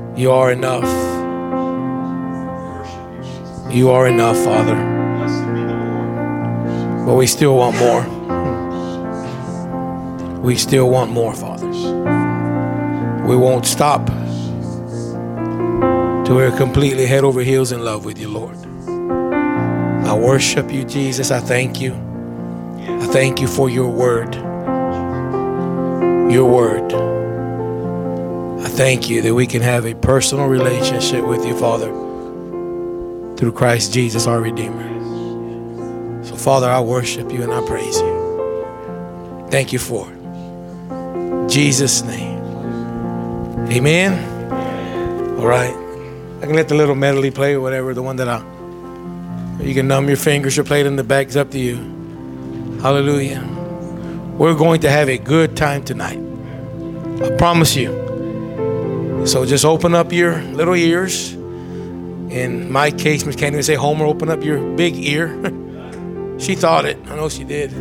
You are enough. You are enough, Father. But we still want more. We still want more, Father. We won't stop till we're completely head over heels in love with you, Lord. I worship you, Jesus. I thank you. I thank you for your word. Your word. I thank you that we can have a personal relationship with you, Father, through Christ Jesus, our Redeemer. So, Father, I worship you and I praise you. Thank you for it. In Jesus' name. Amen. All right. I can let the little medley play or whatever, the one that you can numb your fingers or play it in the back. It's up to you. Hallelujah. We're going to have a good time tonight. I promise you. So just open up your little ears. In my case, Miss Candy would say, Homer, open up your big ear. She thought it. I know she did.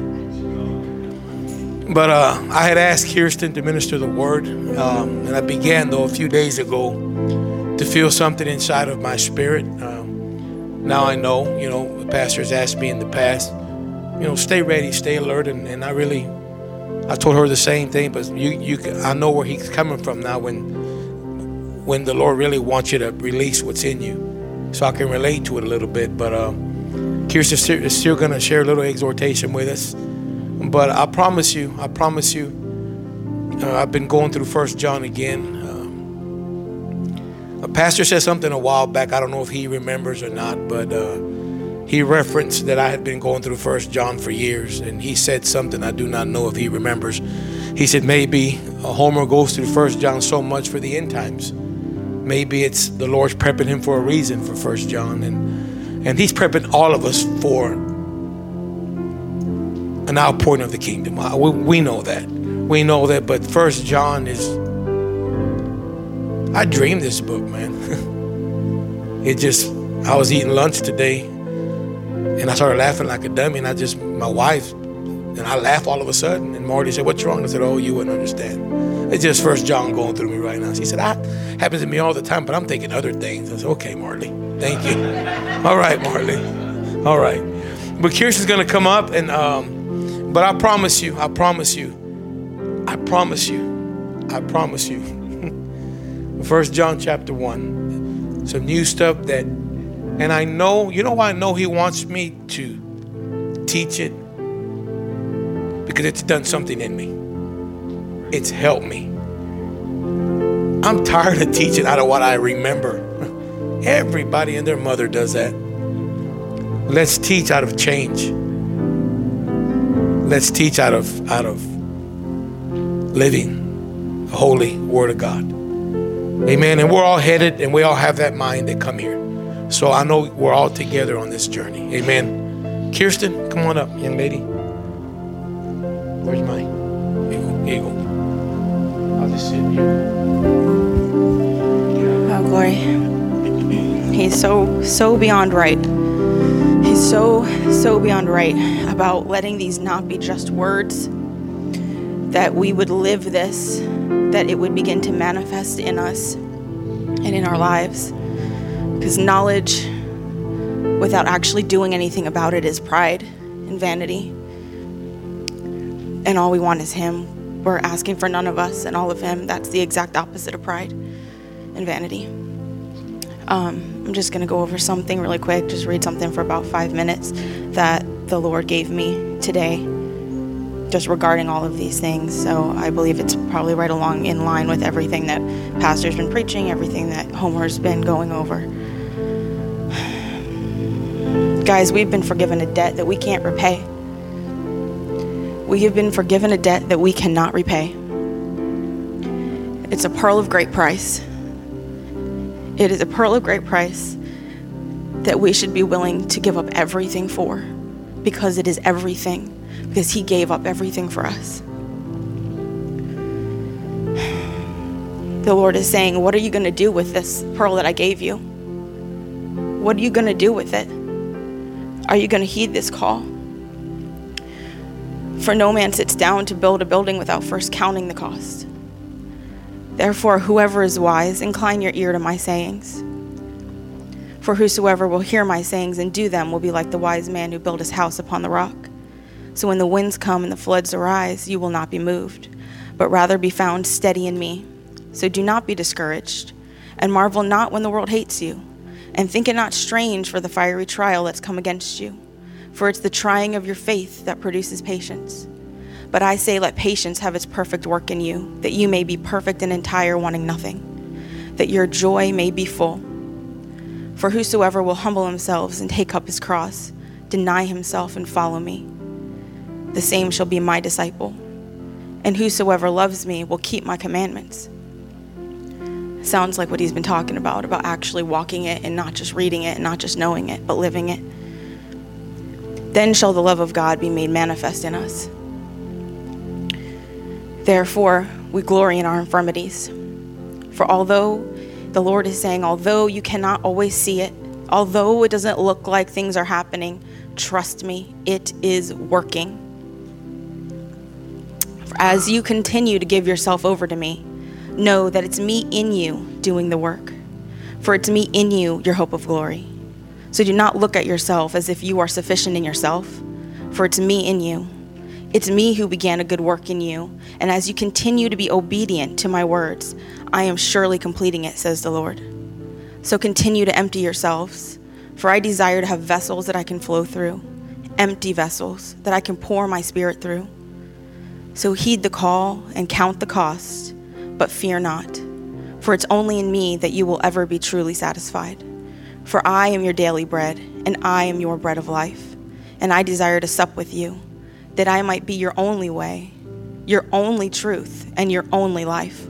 But I had asked Kirsten to minister the word. And I began, though, a few days ago to feel something inside of my spirit. Now I know, the pastor has asked me in the past, stay ready, stay alert. And I told her the same thing, but I know where he's coming from now when the Lord really wants you to release what's in you. So I can relate to it a little bit. But Kirsten is still going to share a little exhortation with us. But I promise you, I've been going through 1 John again. A pastor said something a while back. I don't know if he remembers or not, but he referenced that I had been going through 1 John for years. And he said something I do not know if he remembers. He said maybe Homer goes through 1 John so much for the end times. Maybe it's the Lord's prepping him for a reason for 1 John. And he's prepping all of us for an outpouring of the kingdom. We know that. We know that. But 1 John is... I dreamed this book, man. I was eating lunch today, and I started laughing like a dummy, and my wife, and I laughed all of a sudden, and Marty said, what's wrong? I said, oh, you wouldn't understand. It's just 1 John going through me right now. She said, that happens to me all the time, but I'm thinking other things. I said, okay, Marley, thank you. All right, Marley. All right. But Kirsten's going to come up, and but I promise you, 1 John chapter 1, some new stuff and I know, why I know he wants me to teach it? Because it's done something in me. It's helped me. I'm tired of teaching out of what I remember. Everybody and their mother does that. Let's teach out of change. Let's teach out of living the holy word of God. Amen. And we're all headed and we all have that mind that come here. So I know we're all together on this journey. Amen. Kirsten, come on up, young lady. Where's mine? Here you go. I'll just sit here. Oh, glory. He's so beyond right. He's so beyond right about letting these not be just words, that we would live this, that it would begin to manifest in us and in our lives. Because knowledge without actually doing anything about it is pride and vanity. And all we want is him. We're asking for none of us and all of him. That's the exact opposite of pride and vanity. I'm just going to go over something really quick, just read something for about 5 minutes that the Lord gave me today, just regarding all of these things. So I believe it's probably right along in line with everything that Pastor's been preaching, everything that Homer's been going over. Guys, we've been forgiven a debt that we can't repay. We have been forgiven a debt that we cannot repay. It's a pearl of great price. It is a pearl of great price that we should be willing to give up everything for, because it is everything, because he gave up everything for us. The Lord is saying, what are you going to do with this pearl that I gave you? What are you going to do with it? Are you going to heed this call? For no man sits down to build a building without first counting the cost. Therefore, whoever is wise, incline your ear to my sayings. For whosoever will hear my sayings and do them will be like the wise man who built his house upon the rock. So when the winds come and the floods arise, you will not be moved, but rather be found steady in me. So do not be discouraged, and marvel not when the world hates you, and think it not strange for the fiery trial that's come against you. For it's the trying of your faith that produces patience. But I say, let patience have its perfect work in you, that you may be perfect and entire, wanting nothing, that your joy may be full. For whosoever will humble himself and take up his cross, deny himself and follow me, the same shall be my disciple. And whosoever loves me will keep my commandments. Sounds like what he's been talking about actually walking it and not just reading it and not just knowing it, but living it. Then shall the love of God be made manifest in us. Therefore, we glory in our infirmities. For although the Lord is saying, although you cannot always see it, although it doesn't look like things are happening, trust me, it is working. For as you continue to give yourself over to me, know that it's me in you doing the work. For it's me in you, your hope of glory. So do not look at yourself as if you are sufficient in yourself, for it's me in you. It's me who began a good work in you, and as you continue to be obedient to my words, I am surely completing it, says the Lord. So continue to empty yourselves, for I desire to have vessels that I can flow through, empty vessels that I can pour my spirit through. So heed the call and count the cost, but fear not, for it's only in me that you will ever be truly satisfied. For I am your daily bread, and I am your bread of life, and I desire to sup with you, that I might be your only way, your only truth, and your only life.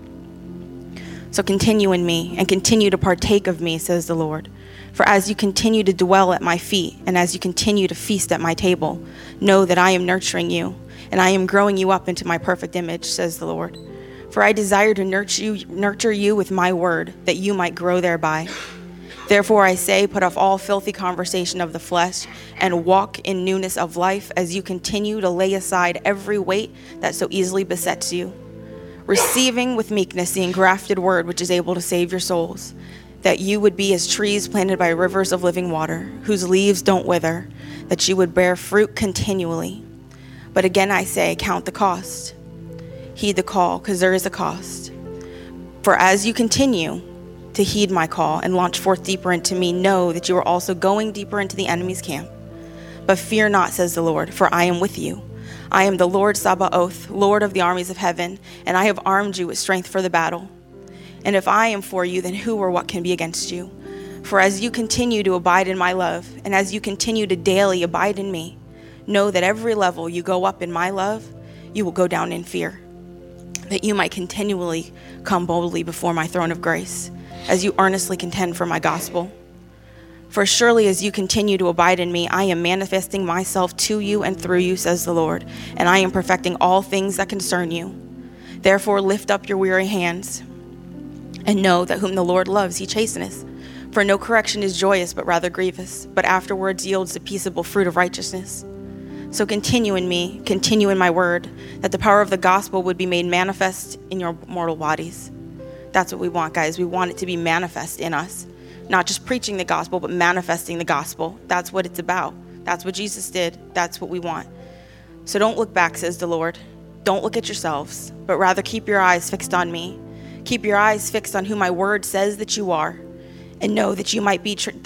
So continue in me and continue to partake of me, says the Lord. For as you continue to dwell at my feet and as you continue to feast at my table, know that I am nurturing you and I am growing you up into my perfect image, says the Lord. For I desire to nurture you with my word, that you might grow thereby. Therefore I say, put off all filthy conversation of the flesh and walk in newness of life as you continue to lay aside every weight that so easily besets you, receiving with meekness the engrafted word which is able to save your souls, that you would be as trees planted by rivers of living water, whose leaves don't wither, that you would bear fruit continually. But again I say, count the cost. Heed the call, because there is a cost. For as you continue to heed my call and launch forth deeper into me, know that you are also going deeper into the enemy's camp. But fear not, says the Lord, for I am with you. I am the Lord Sabaoth, Lord of the armies of heaven, and I have armed you with strength for the battle. And if I am for you, then who or what can be against you? For as you continue to abide in my love, and as you continue to daily abide in me, know that every level you go up in my love, you will go down in fear, that you might continually come boldly before my throne of grace, as you earnestly contend for my gospel. For surely as you continue to abide in me, I am manifesting myself to you and through you, says the Lord, and I am perfecting all things that concern you. Therefore lift up your weary hands, and know that whom the Lord loves, he chasteneth. For no correction is joyous, but rather grievous, but afterwards yields the peaceable fruit of righteousness. So continue in me, continue in my word, that the power of the gospel would be made manifest in your mortal bodies. That's what we want, guys. We want it to be manifest in us. Not just preaching the gospel, but manifesting the gospel. That's what it's about. That's what Jesus did. That's what we want. So don't look back, says the Lord. Don't look at yourselves, but rather keep your eyes fixed on me. Keep your eyes fixed on who my word says that you are, and know that you might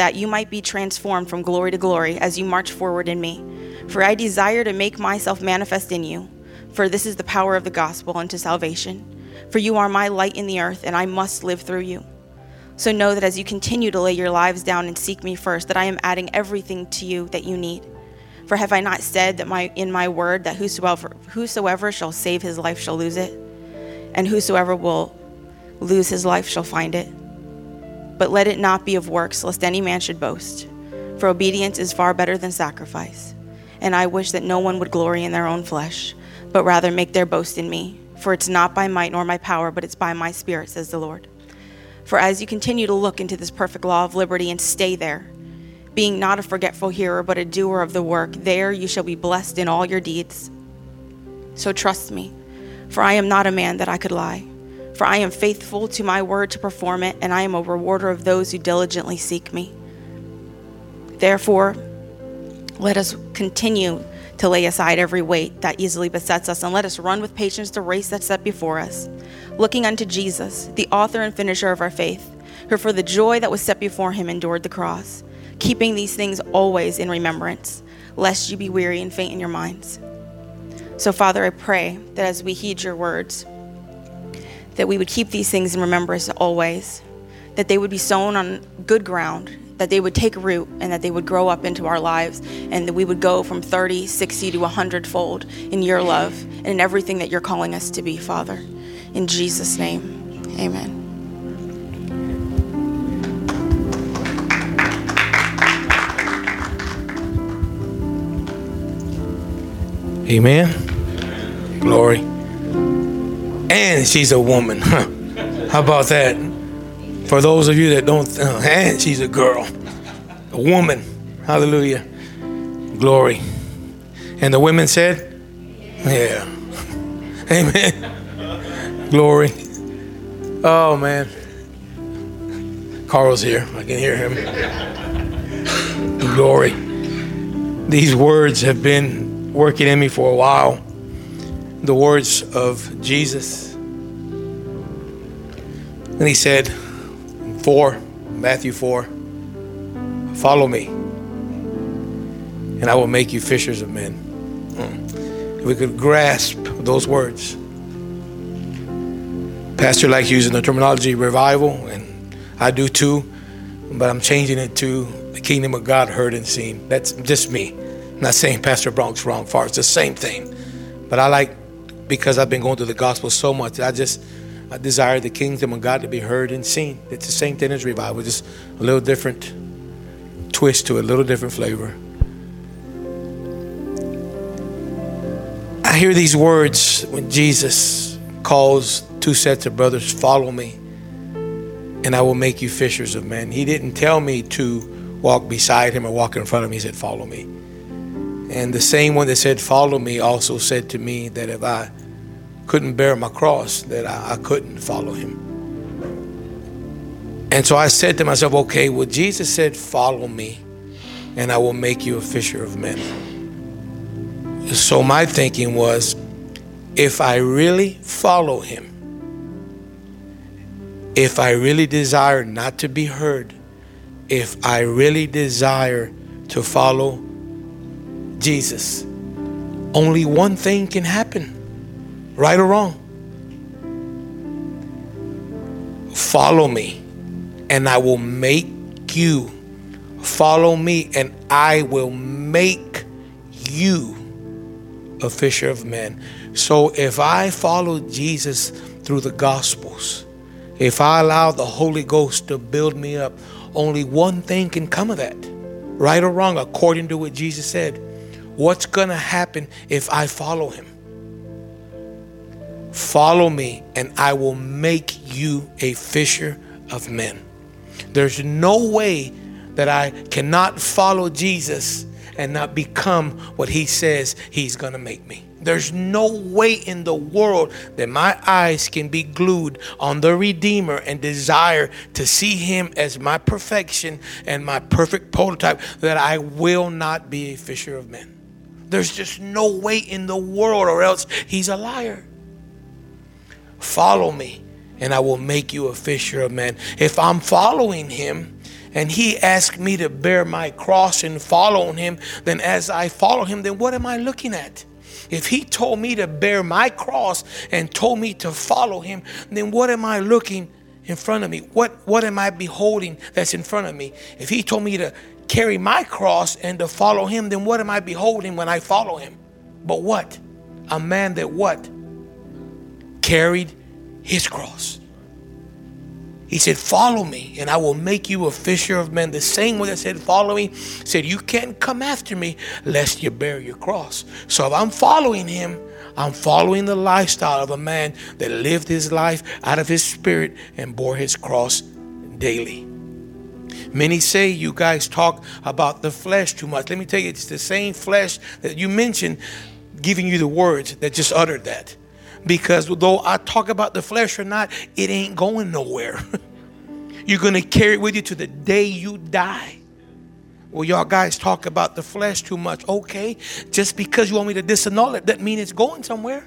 be transformed from glory to glory as you march forward in me. For I desire to make myself manifest in you, for this is the power of the gospel unto salvation. For you are my light in the earth, and I must live through you. So know that as you continue to lay your lives down and seek me first, that I am adding everything to you that you need. For have I not said that in my word that whosoever shall save his life shall lose it, and whosoever will lose his life shall find it? But let it not be of works, lest any man should boast. For obedience is far better than sacrifice. And I wish that no one would glory in their own flesh, but rather make their boast in me. For it's not by might nor my power, but it's by my spirit, says the Lord. For as you continue to look into this perfect law of liberty and stay there, being not a forgetful hearer, but a doer of the work, there you shall be blessed in all your deeds. So trust me, for I am not a man that I could lie. For I am faithful to my word to perform it, and I am a rewarder of those who diligently seek me. Therefore, let us continue to lay aside every weight that easily besets us, and let us run with patience the race that's set before us, looking unto Jesus, the author and finisher of our faith, who for the joy that was set before him endured the cross, keeping these things always in remembrance, lest you be weary and faint in your minds. So, Father, I pray that as we heed your words, that we would keep these things in remembrance always, that they would be sown on good ground, that they would take root, and that they would grow up into our lives, and that we would go from 30, 60 to 100-fold in your love and in everything that you're calling us to be, Father. In Jesus' name, amen. Amen. Glory. And she's a woman. How about that? For those of you that don't, and she's a girl, a woman. Hallelujah. Glory. And the women said, yeah. Amen. Glory. Oh, man. Carl's here. I can hear him. Glory. These words have been working in me for a while. The words of Jesus. And he said, Matthew 4, follow me, and I will make you fishers of men. If we could grasp those words. Pastor likes using the terminology revival, and I do too, but I'm changing it to the kingdom of God heard and seen. That's just me. I'm not saying Pastor Bronk's wrong far. It's the same thing. But I like, because I've been going through the gospel so much, I desire the kingdom of God to be heard and seen. It's the same thing as revival, just a little different twist to it, a little different flavor. I hear these words when Jesus calls two sets of brothers, follow me, and I will make you fishers of men. He didn't tell me to walk beside him or walk in front of me. He said, follow me. And the same one that said, follow me, also said to me that if I couldn't bear my cross, that I couldn't follow him. And so I said to myself, okay, well, Jesus said, follow me, and I will make you a fisher of men. So my thinking was, if I really follow him, if I really desire not to be heard, if I really desire to follow Jesus, only one thing can happen. Right or wrong? Follow me, and I will make you. Follow me, and I will make you a fisher of men. So if I follow Jesus through the Gospels, if I allow the Holy Ghost to build me up, only one thing can come of that. Right or wrong, according to what Jesus said. What's going to happen if I follow him? Follow me, and I will make you a fisher of men. There's no way that I cannot follow Jesus and not become what he says he's going to make me. There's no way in the world that my eyes can be glued on the Redeemer and desire to see him as my perfection and my perfect prototype that I will not be a fisher of men. There's just no way in the world, or else he's a liar. Follow me, and I will make you a fisher of men. If I'm following him and he asked me to bear my cross and follow him, then as I follow him, then what am I looking at? If he told me to bear my cross and told me to follow him, then what am I looking in front of me? What am I beholding that's in front of me? If he told me to carry my cross and to follow him, then what am I beholding when I follow him? But what? A man that what? Carried his cross. He said, follow me, and I will make you a fisher of men. The same one that said, follow me, said, you can't come after me lest you bear your cross. So if I'm following him, I'm following the lifestyle of a man that lived his life out of his spirit and bore his cross daily. Many say you guys talk about the flesh too much. Let me tell you, it's the same flesh that you mentioned giving you the words that just uttered that. Because though I talk about the flesh or not, it ain't going nowhere. You're going to carry it with you to the day you die. Well, y'all guys talk about the flesh too much. Okay, just because you want me to disannul it, doesn't mean it's going somewhere.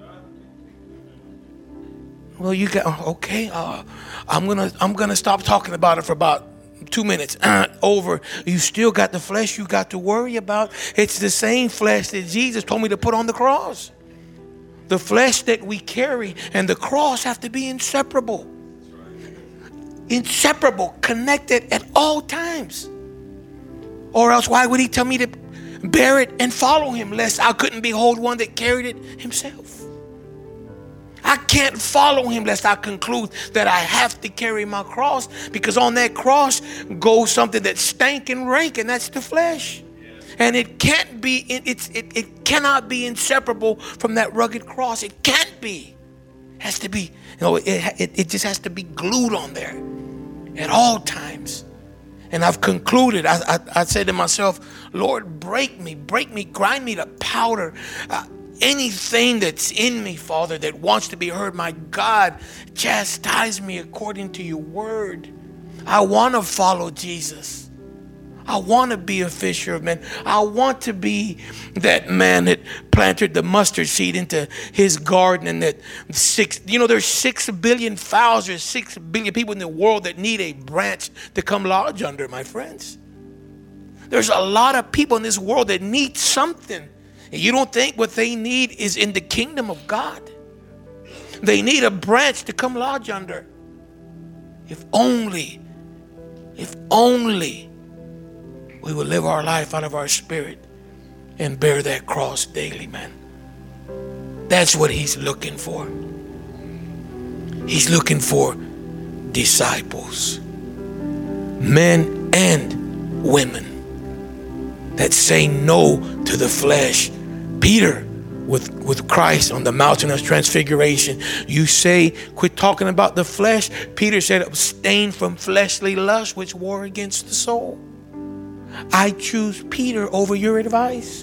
Well, you got, okay, I'm gonna stop talking about it for about 2 minutes. Over. You still got the flesh you got to worry about. It's the same flesh that Jesus told me to put on the cross. The flesh that we carry and the cross have to be inseparable. Inseparable, connected at all times. Or else why would he tell me to bear it and follow him, lest I couldn't behold one that carried it himself? I can't follow him lest I conclude that I have to carry my cross, because on that cross goes something that stank and rank, and that's the flesh. And it can't be, it cannot be inseparable from that rugged cross. It can't be. It has to be, it just has to be glued on there at all times. And I've concluded, I said to myself, Lord, break me, grind me to powder. Anything that's in me, Father, that wants to be heard, my God, chastise me according to your word. I want to follow Jesus. I want to be a fisher of men. I want to be that man that planted the mustard seed into his garden, and that there's 6 billion fowls, there's 6 billion people in the world that need a branch to come lodge under, my friends. There's a lot of people in this world that need something. And you don't think what they need is in the kingdom of God? They need a branch to come lodge under. If only we would live our life out of our spirit and bear that cross daily, man. That's what he's looking for. He's looking for disciples, men and women, that say no to the flesh. Peter, with Christ on the mountain of transfiguration, you say, quit talking about the flesh. Peter said, abstain from fleshly lust which war against the soul. I choose Peter over your advice.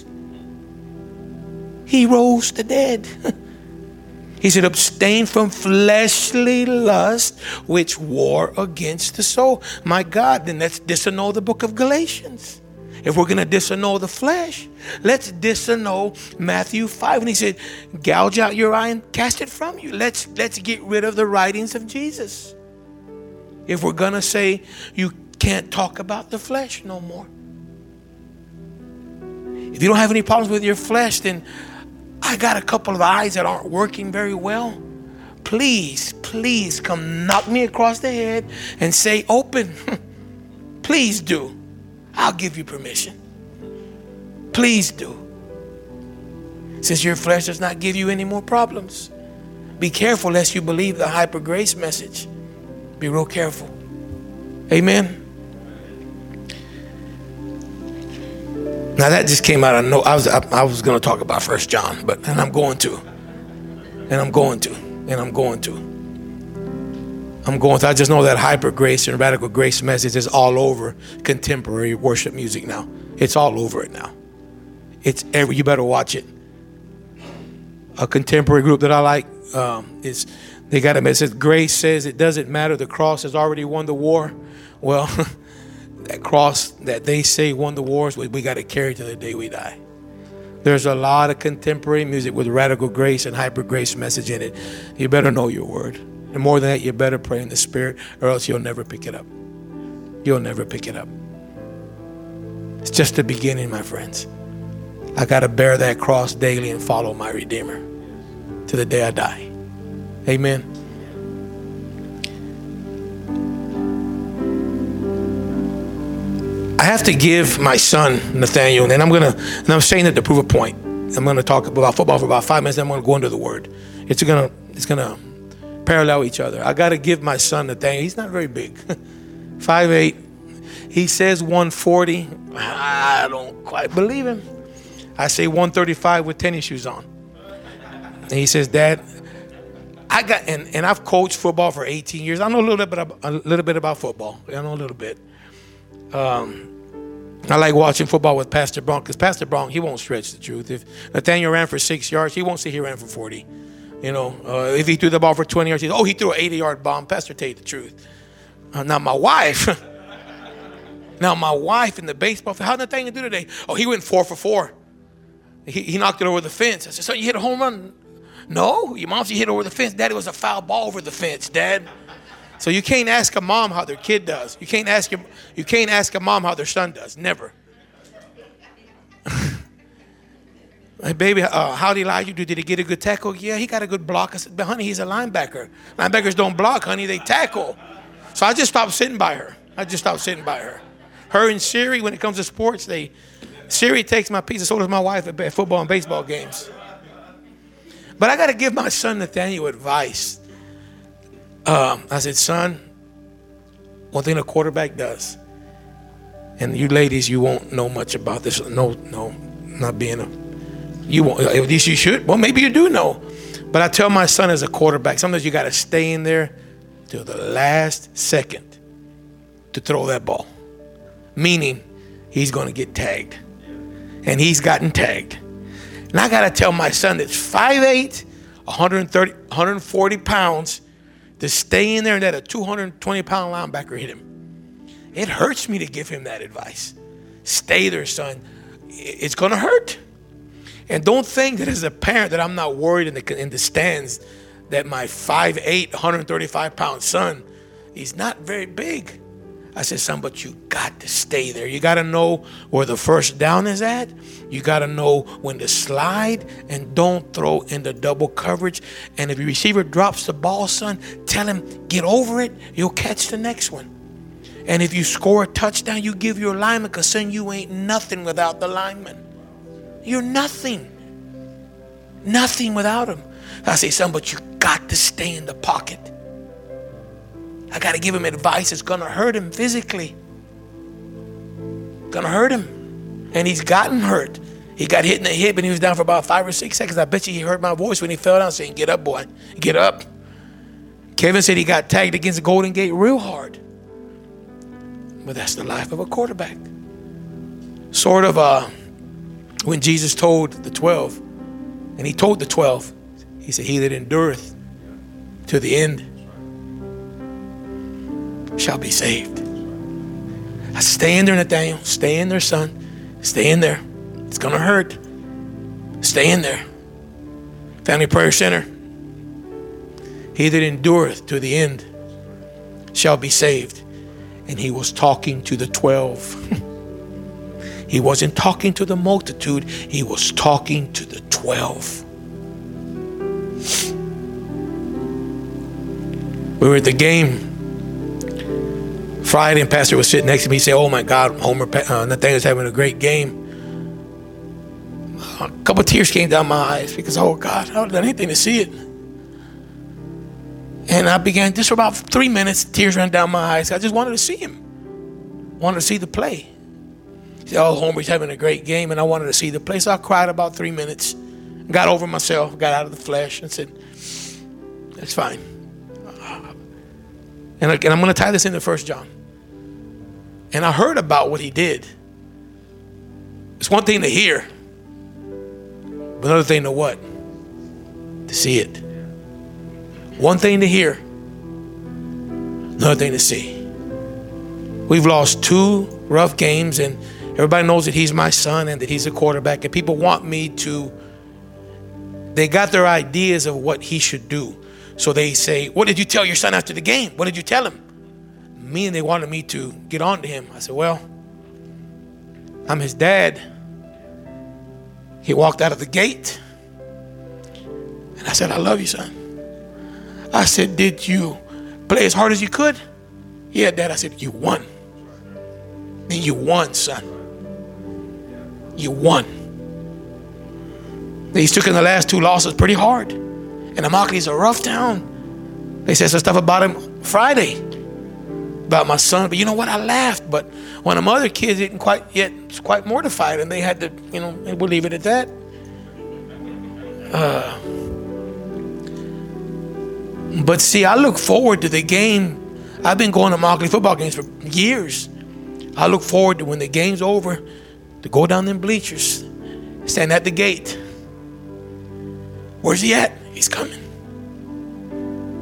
He rose the dead. He said, abstain from fleshly lust which war against the soul. My God, then let's disannul the book of Galatians. If we're going to disannul the flesh, let's disannul Matthew 5. And he said, gouge out your eye and cast it from you. Let's get rid of the writings of Jesus. If we're going to say you can't talk about the flesh no more. If you don't have any problems with your flesh, then I got a couple of eyes that aren't working very well. Please come knock me across the head and say, open. Please do. I'll give you permission. Please do. Since your flesh does not give you any more problems. Be careful lest you believe the hyper grace message. Be real careful. Amen. Now that just came out of no. I was going to talk about 1 John, and I'm going to. I just know that hyper grace and radical grace message is all over contemporary worship music now. It's all over it now. You better watch it. A contemporary group that I like is, they got a message. Grace says it doesn't matter. The cross has already won the war. Well, that cross that they say won the wars, we got to carry to the day we die. There's a lot of contemporary music with radical grace and hyper grace message in it. You better know your word. And more than that, you better pray in the Spirit, or else you'll never pick it up. You'll never pick it up. It's just the beginning, my friends. I got to bear that cross daily and follow my Redeemer to the day I die. Amen. I have to give my son, Nathaniel, and I'm saying that to prove a point. I'm going to talk about football for about 5 minutes, then I'm going to go into the Word. It's going to parallel each other. I got to give my son Nathaniel. He's not very big. 5'8". He says 140. I don't quite believe him. I say 135 with tennis shoes on. And he says, Dad, and I've coached football for 18 years. I know a little bit about football. I know a little bit. I like watching football with Pastor Bronk, because Pastor Bronk, he won't stretch the truth. If Nathaniel ran for 6 yards, he won't say he ran for 40. If he threw the ball for 20 yards, he threw an 80-yard bomb. Pastor, tell you the truth. Now my wife in the baseball field, how'd that thing do today? Oh, he went 4 for 4. He knocked it over the fence. I said, son, you hit a home run? No, your mom said you hit over the fence. Daddy, was a foul ball over the fence, Dad. So you can't ask a mom how their kid does. You can't ask a mom how their son does. Never. Hey, baby, how did Elijah do? Did he get a good tackle? Yeah, he got a good block. I said, but honey, he's a linebacker. Linebackers don't block, honey, they tackle. So I just stopped sitting by her. Her and Siri, when it comes to sports, Siri takes my piece, and so does my wife at football and baseball games. But I got to give my son Nathaniel advice. I said, son, one thing a quarterback does, and you ladies, you won't know much about this. No, not being you won't. At least you should. Well, maybe you do know. But I tell my son as a quarterback, sometimes you got to stay in there till the last second to throw that ball. Meaning, he's going to get tagged. And he's gotten tagged. And I got to tell my son that's 5'8", 140 pounds, to stay in there and let a 220-pound linebacker hit him. It hurts me to give him that advice. Stay there, son. It's going to hurt. And don't think that as a parent that I'm not worried in the stands that my 5'8", 135-pound son, he's not very big. I said, son, but you got to stay there. You got to know where the first down is at. You got to know when to slide, and don't throw in the double coverage. And if your receiver drops the ball, son, tell him, get over it. You'll catch the next one. And if you score a touchdown, you give your lineman, because, son, you ain't nothing without the lineman. You're nothing. Nothing without him. I say, son, but you got to stay in the pocket. I got to give him advice. It's going to hurt him physically. Going to hurt him. And he's gotten hurt. He got hit in the hip and he was down for about 5 or 6 seconds. I bet you he heard my voice when he fell down saying, get up, boy. Get up. Kevin said he got tagged against Golden Gate real hard. But that's the life of a quarterback. Sort of when Jesus told the 12, and he told the 12, he said, he that endureth to the end shall be saved. I stay in there, Nathaniel. Stay in there, son. Stay in there. It's going to hurt. Stay in there. Family Prayer Center. He that endureth to the end shall be saved. And he was talking to the 12. He wasn't talking to the multitude. He was talking to the 12. We were at the game Friday, and Pastor was sitting next to me. He said, oh my God, Nathaniel's having a great game. A couple of tears came down my eyes because, oh God, I don't have anything to see it. And I began, just for about 3 minutes, tears ran down my eyes. I just wanted to see him. Wanted to see the play. He said, oh, Homer's having a great game, and I wanted to see the play. So I cried about 3 minutes, got over myself, got out of the flesh, and said, that's fine. And I'm going to tie this into 1 John. And I heard about what he did. It's one thing to hear, but another thing to what? To see it. One thing to hear, another thing to see. We've lost 2 rough games, and everybody knows that he's my son and that he's a quarterback, and people want me to, they got their ideas of what he should do. So they say, what did you tell your son after the game? What did you tell him? Me, and they wanted me to get on to him. I said, well, I'm his dad. He walked out of the gate. And I said, I love you, son. I said, did you play as hard as you could? Yeah, Dad. I said, you won. And you won, son. You won. They took in the last 2 losses pretty hard. And Immokalee a rough town. They said some stuff about him Friday, about my son. But you know what? I laughed. But when them other kids didn't quite yet, was quite mortified, and they had to, we'll leave it at that. But see, I look forward to the game. I've been going to Immokalee football games for years. I look forward to when the game's over to go down them bleachers, stand at the gate. Where's he at? He's coming.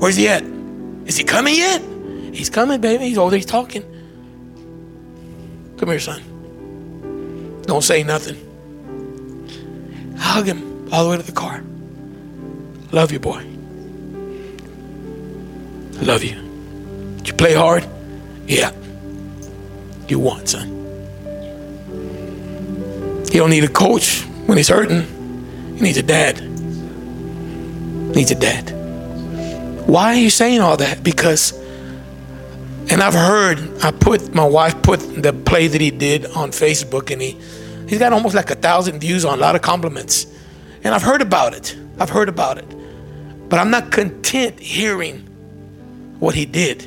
Where's he at? Is he coming yet? He's coming, baby. He's always talking. Come here, son. Don't say nothing. Hug him all the way to the car. Love you, boy. Love you. Did you play hard? Yeah. You won, son. He don't need a coach when he's hurting. He needs a dad. Needs a dad. Why are you saying all that? Because, and I've heard, my wife put the play that he did on Facebook, and he's got almost like 1,000 views on a lot of compliments. And I've heard about it. But I'm not content hearing what he did.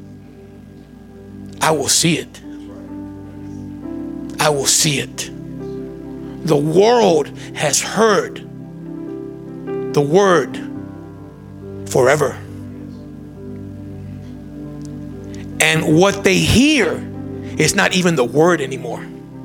I will see it. I will see it. The world has heard the word forever. And what they hear is not even the word anymore.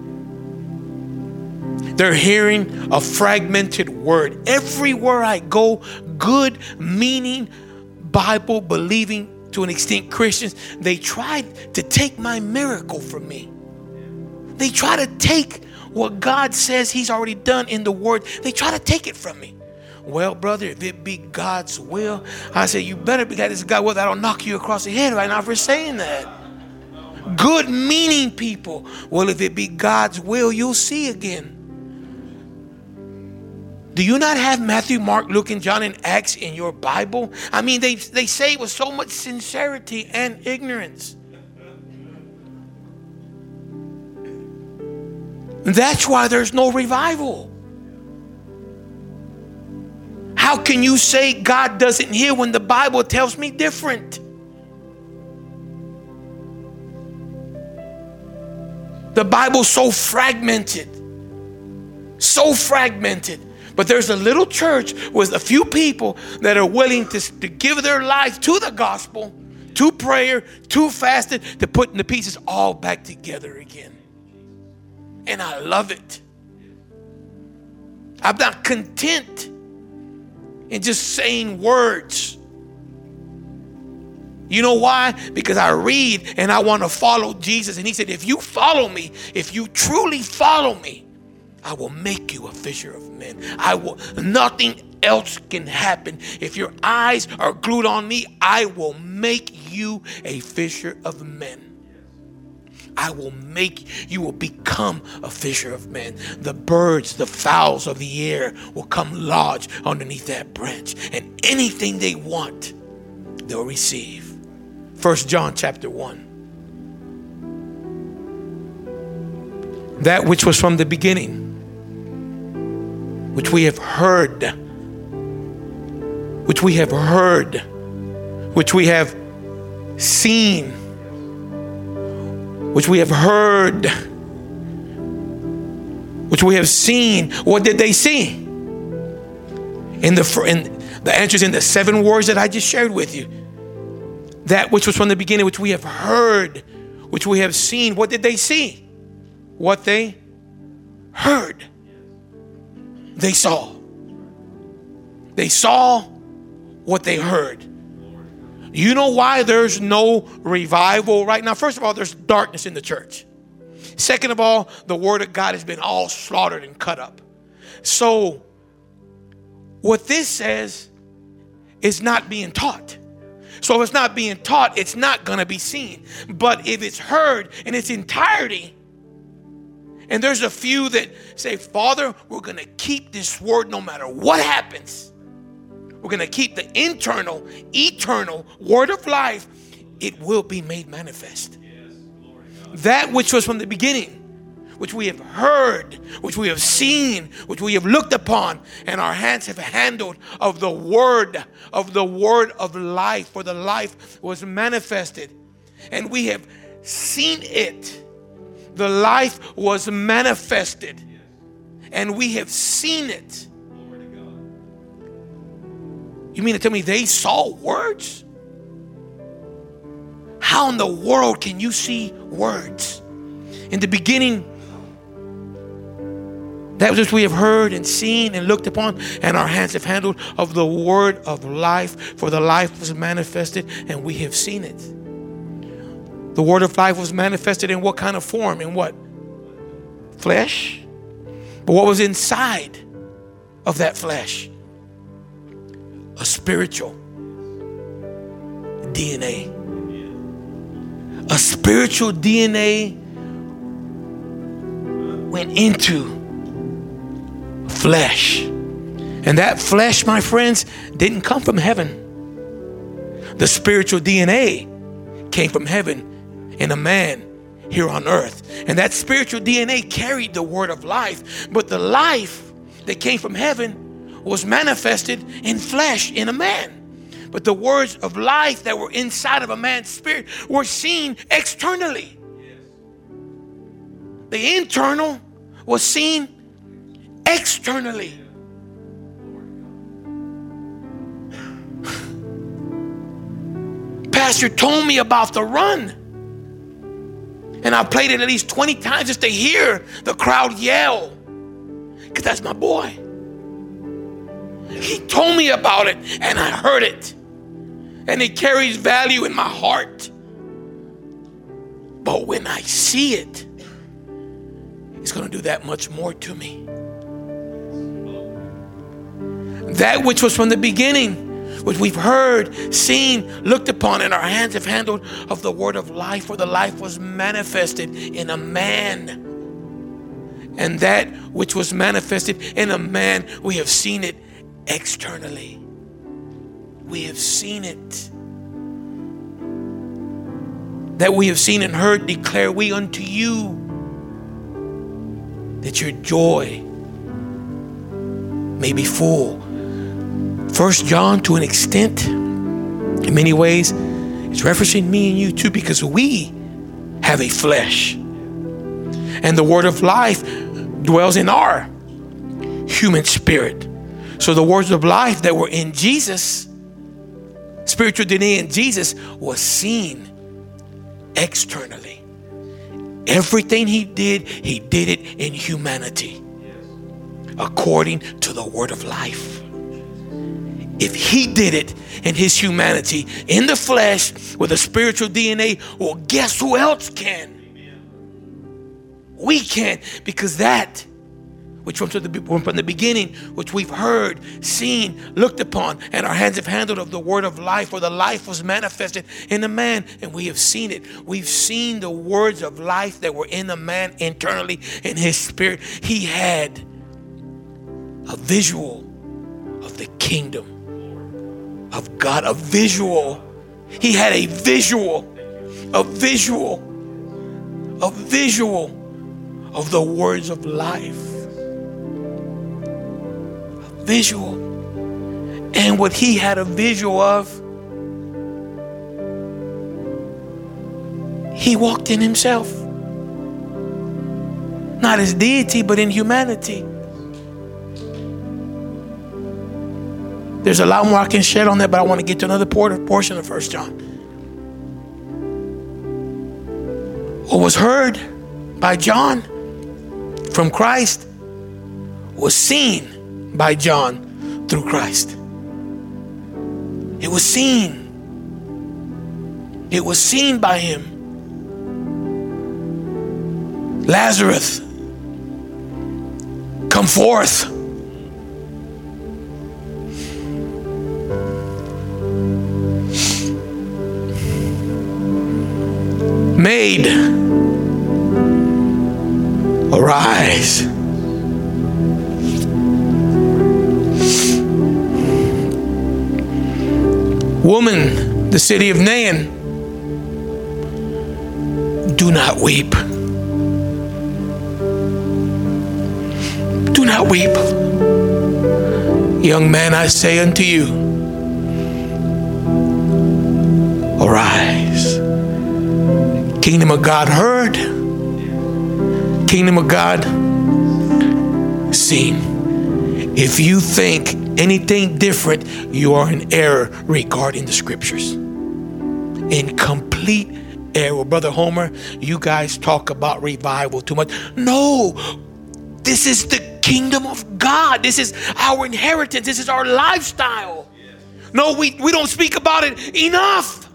They're hearing a fragmented word. Everywhere I go, good, meaning, Bible believing, to an extent Christians, they tried to take my miracle from me. They try to take what God says he's already done in the word. They try to take it from me. Well, brother, if it be God's will, I say, you better be glad it's God's will that I'll knock you across the head right now for saying that. Good meaning people. Well, if it be God's will, you'll see again. Do you not have Matthew, Mark, Luke, and John, and Acts in your Bible? I mean, they say it with so much sincerity and ignorance. That's why there's no revival. How can you say God doesn't hear when the Bible tells me different? The Bible's so fragmented. So fragmented. But there's a little church with a few people that are willing to give their lives to the gospel, to prayer, to fasting, to putting the pieces all back together again. And I love it. I'm not content in just saying words. You know why? Because I read and I want to follow Jesus. And he said, if you follow me, if you truly follow me, I will make you a fisher of men. Nothing else can happen. If your eyes are glued on me, I will make you a fisher of men. You will become a fisher of men. The birds, the fowls of the air will come lodge underneath that branch. And anything they want, they'll receive. 1 John chapter 1. That which was from the beginning, which we have heard, which we have seen, which we have heard, which we have seen. What did they see? In the answers in the 7 words that I just shared with you. That which was from the beginning, which we have heard, which we have seen. What did they see? What they heard. They saw. They saw what they heard. You know why there's no revival right now? First of all, there's darkness in the church. Second of all, the word of God has been all slaughtered and cut up. So what this says is not being taught. So if it's not being taught, it's not going to be seen. But if it's heard in its entirety, and there's a few that say, Father, we're going to keep this word no matter what happens. We're going to keep the internal, eternal word of life. It will be made manifest. That which was from the beginning, which we have heard, which we have seen, which we have looked upon, and our hands have handled of the word of life, for the life was manifested. And we have seen it. The life was manifested. And we have seen it. You mean to tell me they saw words? How in the world can you see words? In the beginning That which we have heard and seen and looked upon, and our hands have handled of the word of life. For the life was manifested, and we have seen it. The word of life was manifested in what kind of form? In what? Flesh. But what was inside of that flesh? A spiritual DNA. A spiritual DNA went into flesh. And that flesh, my friends, didn't come from heaven. The spiritual DNA came from heaven in a man here on earth. And that spiritual DNA carried the word of life. But the life that came from heaven was manifested in flesh in a man. But the words of life that were inside of a man's spirit were seen externally. The internal was seen externally. Pastor told me about the run. And I played it at least 20 times just to hear the crowd yell. Because that's my boy. He told me about it and I heard it. And it carries value in my heart. But when I see it, it's going to do that much more to me. That which was from the beginning, which we've heard, seen, looked upon, and our hands have handled of the word of life, for the life was manifested in a man. And that which was manifested in a man, we have seen it externally. We have seen it. That we have seen and heard, declare we unto you, that your joy may be full. 1 John, to an extent, in many ways, it's referencing me and you too, because we have a flesh. And the word of life dwells in our human spirit. So the words of life that were in Jesus, spiritual DNA in Jesus, was seen externally. Everything he did it in humanity, according to the word of life. If he did it in his humanity, in the flesh, with a spiritual DNA, well, guess who else can? We can, because that which from the beginning, which we've heard, seen, looked upon, and our hands have handled of the word of life, for the life was manifested in a man, and we have seen it. We've seen the words of life that were in a man internally in his spirit. He had a visual of the kingdom of God, a visual. He had a visual of the words of life. Visual. And what he had a visual of, he walked in himself. Not as deity, but in humanity. There's a lot more I can shed on that, but I want to get to another portion of 1 John. What was heard by John from Christ was seen by John through Christ. It was seen. It was seen by him. Lazarus, come forth. Maid, arise. Woman, the city of Nain, do not weep. Do not weep. Young man, I say unto you, arise. Kingdom of God heard. Kingdom of God seen. If you think anything different, you are in error regarding the scriptures. In complete error. Brother Homer, you guys talk about revival too much. No, this is the kingdom of God. This is our inheritance. This is our lifestyle. No, we don't speak about it enough.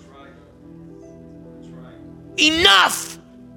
Enough.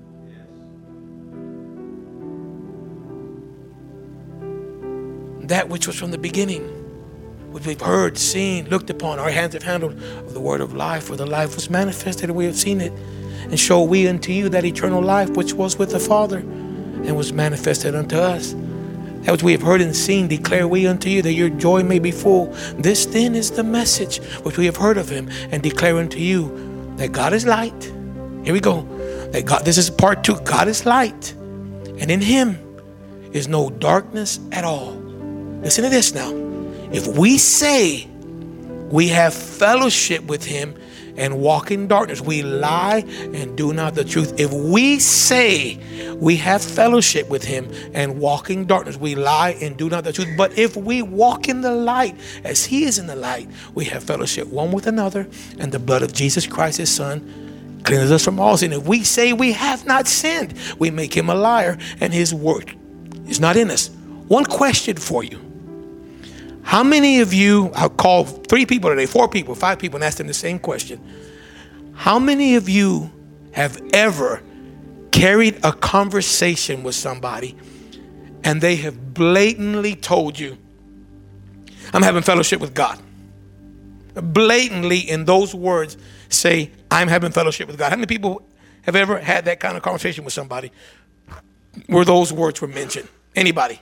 That which was from the beginning, which we've heard, seen, looked upon, our hands have handled of the word of life, for the life was manifested, and we have seen it, and show we unto you that eternal life which was with the Father, and was manifested unto us. That which we have heard and seen, declare we unto you, that your joy may be full. This then is the message which we have heard of him, and declare unto you that God is light. Here we go. That God, this is part 2. God is light, and in him is no darkness at all. Listen to this now. If we say we have fellowship with him and walk in darkness, we lie and do not the truth. If we say we have fellowship with him and walk in darkness, we lie and do not the truth. But if we walk in the light as he is in the light, we have fellowship one with another, and the blood of Jesus Christ, his son, cleanses us from all sin. If we say we have not sinned, we make him a liar, and his word is not in us. One question for you. How many of you, I'll call 3 people today, 4 people, 5 people, and ask them the same question. How many of you have ever carried a conversation with somebody and they have blatantly told you, I'm having fellowship with God? Blatantly in those words say, I'm having fellowship with God. How many people have ever had that kind of conversation with somebody where those words were mentioned? Anybody?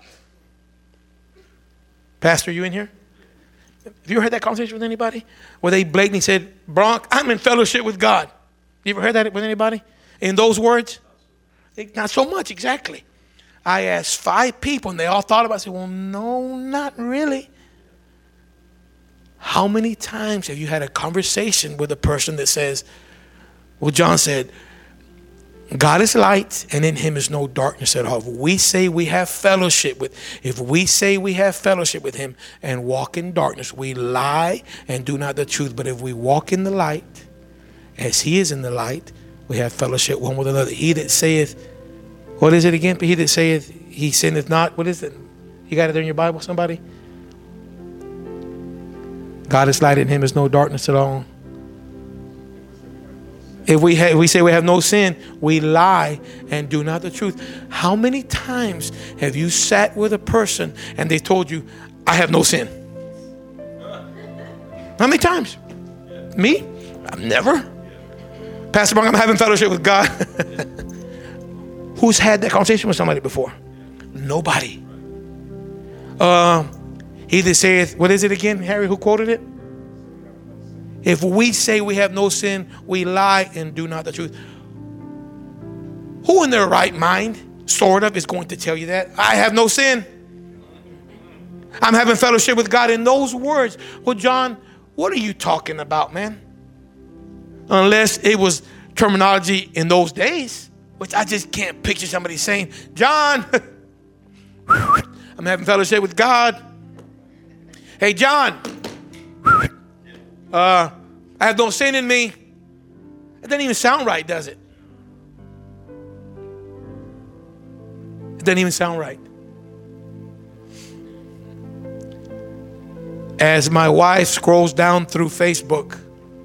Pastor, you in here? Have you ever had that conversation with anybody where they blatantly said, Bronk, I'm in fellowship with God? You ever heard that with anybody? In those words? Not so much, exactly. I asked 5 people and they all thought about it. I said, well, no, not really. How many times have you had a conversation with a person that says, well, John said, God is light, and in him is no darkness at all. If we say we have fellowship with him and walk in darkness, we lie and do not the truth. But if we walk in the light, as he is in the light, we have fellowship one with another. He that saith, what is it again? He that saith he sinneth not. What is it? You got it there in your Bible, somebody? God is light, in him is no darkness at all. If we say we have no sin, we lie and do not the truth. How many times have you sat with a person and they told you, I have no sin? How many times? Me? I've never. Pastor Bronk, I'm having fellowship with God. Who's had that conversation with somebody before? Nobody. He that saith, what is it again, Harry? Who quoted it? If we say we have no sin, we lie and do not the truth. Who in their right mind, sort of, is going to tell you that? I have no sin. I'm having fellowship with God. In those words, well, John, what are you talking about, man? Unless it was terminology in those days, which I just can't picture somebody saying, John, I'm having fellowship with God. Hey, John, I have no sin in me. It doesn't even sound right, does it? It doesn't even sound right. As my wife scrolls down through Facebook,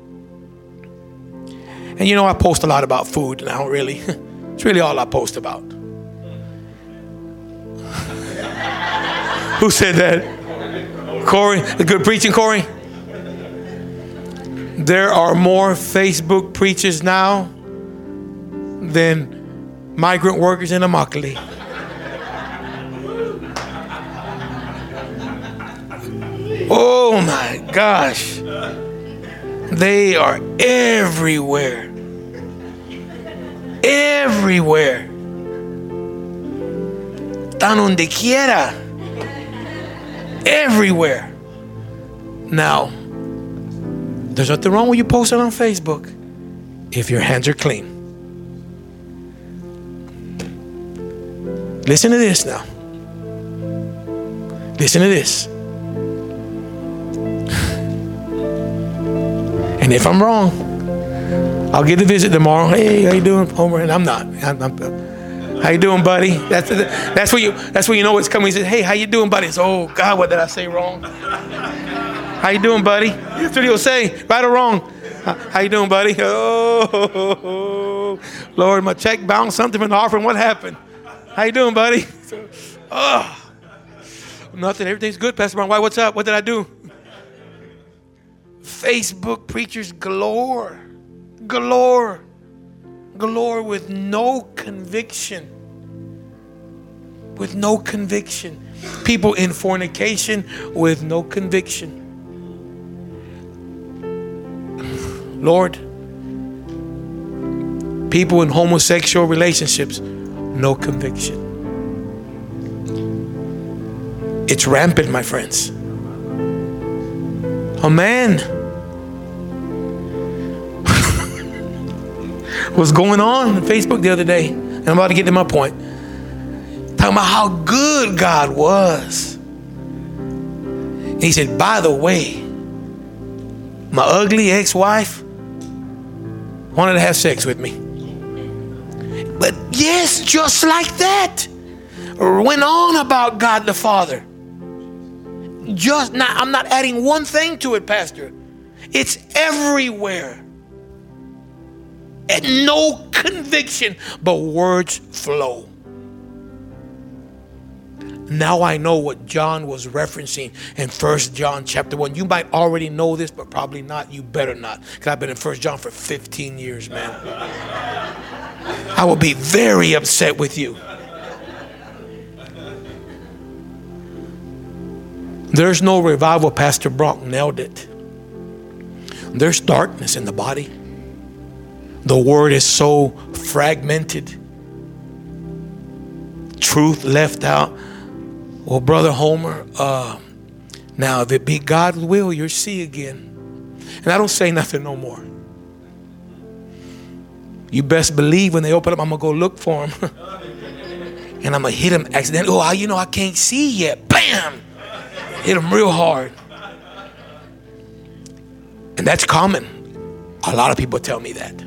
and you know I post a lot about food now, really. It's really all I post about. Who said that? Corey, the good preaching, Corey? There are more Facebook preachers now than migrant workers in Immokalee. Oh my gosh. They are everywhere. Everywhere. Están donde quiera. Everywhere. Now, there's nothing wrong with you posting on Facebook if your hands are clean. Listen to this now. Listen to this. And if I'm wrong, I'll get a visit tomorrow. Hey, how you doing, Homer? And I'm not. How you doing, buddy? That's when you know it's coming. He says, hey, how you doing, buddy? It's, oh, God, what did I say wrong? How you doing, buddy? That's what he'll say, right or wrong. How you doing, buddy? Oh, Lord, my check bounced, something from the offering. What happened? How you doing, buddy? Oh, nothing. Everything's good, Pastor Brown. Why? What's up? What did I do? Facebook preachers galore with no conviction. With no conviction. People in fornication with no conviction. Lord, people in homosexual relationships, no conviction. It's rampant, my friends. A man was going on Facebook the other day, and I'm about to get to my point, talking about how good God was. And he said, by the way, my ugly ex-wife wanted to have sex with me. But yes, just like that, went on about God the Father. Just not, I'm not adding one thing to it, Pastor. It's everywhere. And no conviction, but words flow. Now I know what John was referencing in 1 John chapter 1. You might already know this, but probably not. You better not. Because I've been in 1 John for 15 years, man. I will be very upset with you. There's no revival. Pastor Bronk nailed it. There's darkness in the body. The word is so fragmented. Truth left out. Well, Brother Homer, now if it be God's will, you'll see again. And I don't say nothing no more. You best believe when they open up, I'm going to go look for them. And I'm going to hit them accidentally. Oh, you know, I can't see yet. Bam! Hit them real hard. And that's common. A lot of people tell me that.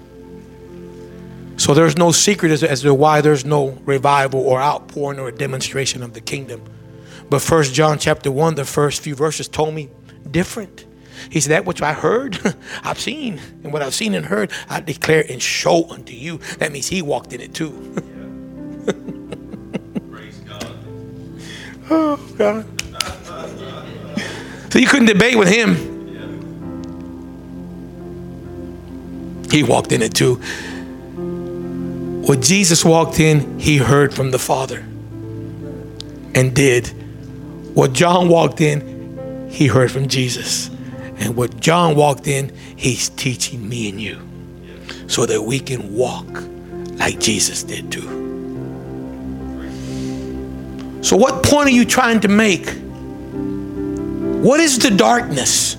So there's no secret as to why there's no revival or outpouring or a demonstration of the kingdom. But 1 John chapter 1, the first few verses told me different. He said, that which I heard, I've seen. And what I've seen and heard, I declare and show unto you. That means he walked in it too. Praise God. Oh, God. So you couldn't debate with him. He walked in it too. When Jesus walked in, he heard from the Father and did. When John walked in, he heard from Jesus. And when John walked in, he's teaching me and you so that we can walk like Jesus did too. So what point are you trying to make? What is the darkness?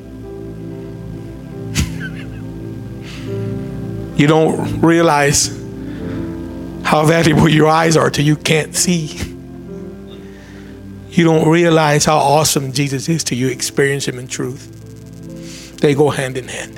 You don't realize how valuable your eyes are till you can't see. You don't realize how awesome Jesus is till you experience him in truth. They go hand in hand.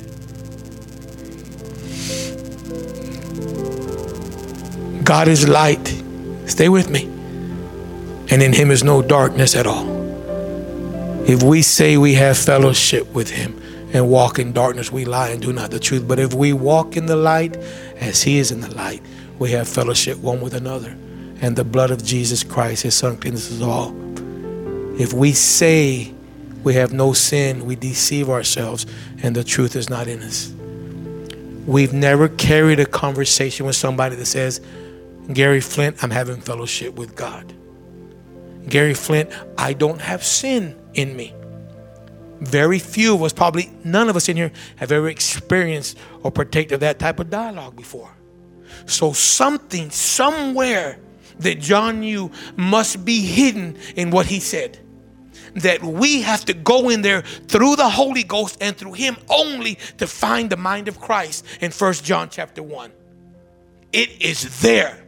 God is light. Stay with me. And in him is no darkness at all. If we say we have fellowship with him and walk in darkness, we lie and do not the truth. But if we walk in the light as he is in the light, we have fellowship one with another. And the blood of Jesus Christ, his son, cleanses all. If we say we have no sin, we deceive ourselves and the truth is not in us. We've never carried a conversation with somebody that says, Gary Flint, I'm having fellowship with God. Gary Flint, I don't have sin in me. Very few of us, probably none of us in here, have ever experienced or partaked of that type of dialogue before. So something, somewhere that John knew must be hidden in what he said. That we have to go in there through the Holy Ghost and through him only to find the mind of Christ in 1 John chapter 1. It is there.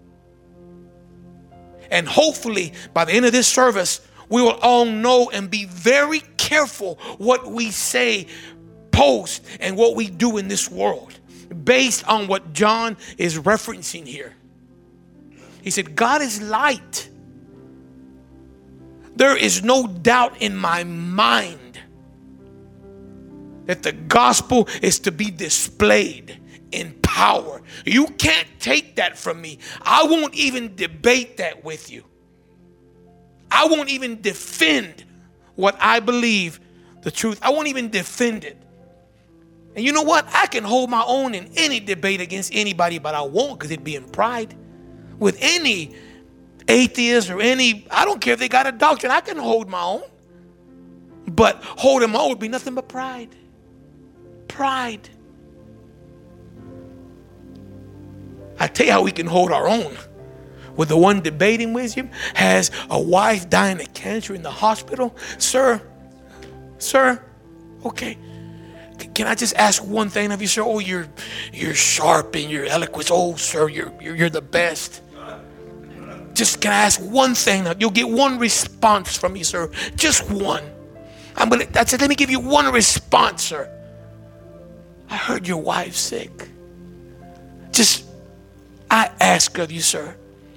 And hopefully by the end of this service, we will all know and be very careful what we say, post, and what we do in this world based on what John is referencing here. He said, God is light. There is no doubt in my mind that the gospel is to be displayed in power. You can't take that from me. I won't even debate that with you. I won't even defend what I believe the truth. I won't even defend it. And you know what? I can hold my own in any debate against anybody, but I won't, because it'd be in pride. With any atheist or I don't care if they got a doctrine, I can hold my own. But holding my own would be nothing but pride. Pride. I tell you how we can hold our own. With the one debating with you has a wife dying of cancer in the hospital. Sir, okay. Can I just ask one thing of you, sir? Oh, you're sharp and you're eloquent. Oh, sir, you're the best. Just can I ask one thing? You'll get one response from me, sir. Just one. I said, let me give you one response, sir. I heard your wife's sick. I ask of you, sir.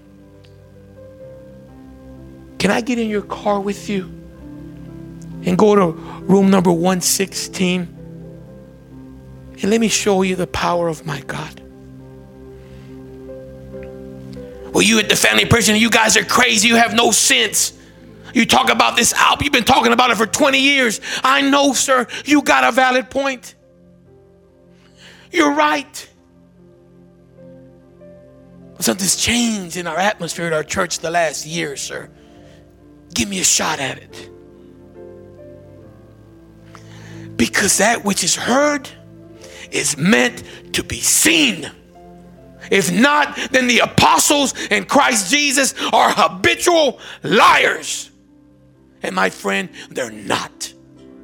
Can I get in your car with you and go to room number 116? And let me show you the power of my God. Well, you at the family person, you guys are crazy. You have no sense. You talk about this album. You've been talking about it for 20 years. I know, sir. You got a valid point. You're right. Something's changed in our atmosphere at our church the last year, sir. Give me a shot at it. Because that which is heard is meant to be seen. If not, then the apostles and Christ Jesus are habitual liars. And my friend, they're not.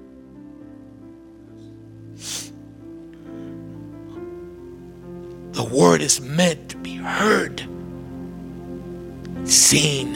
The word is meant to be heard, seen.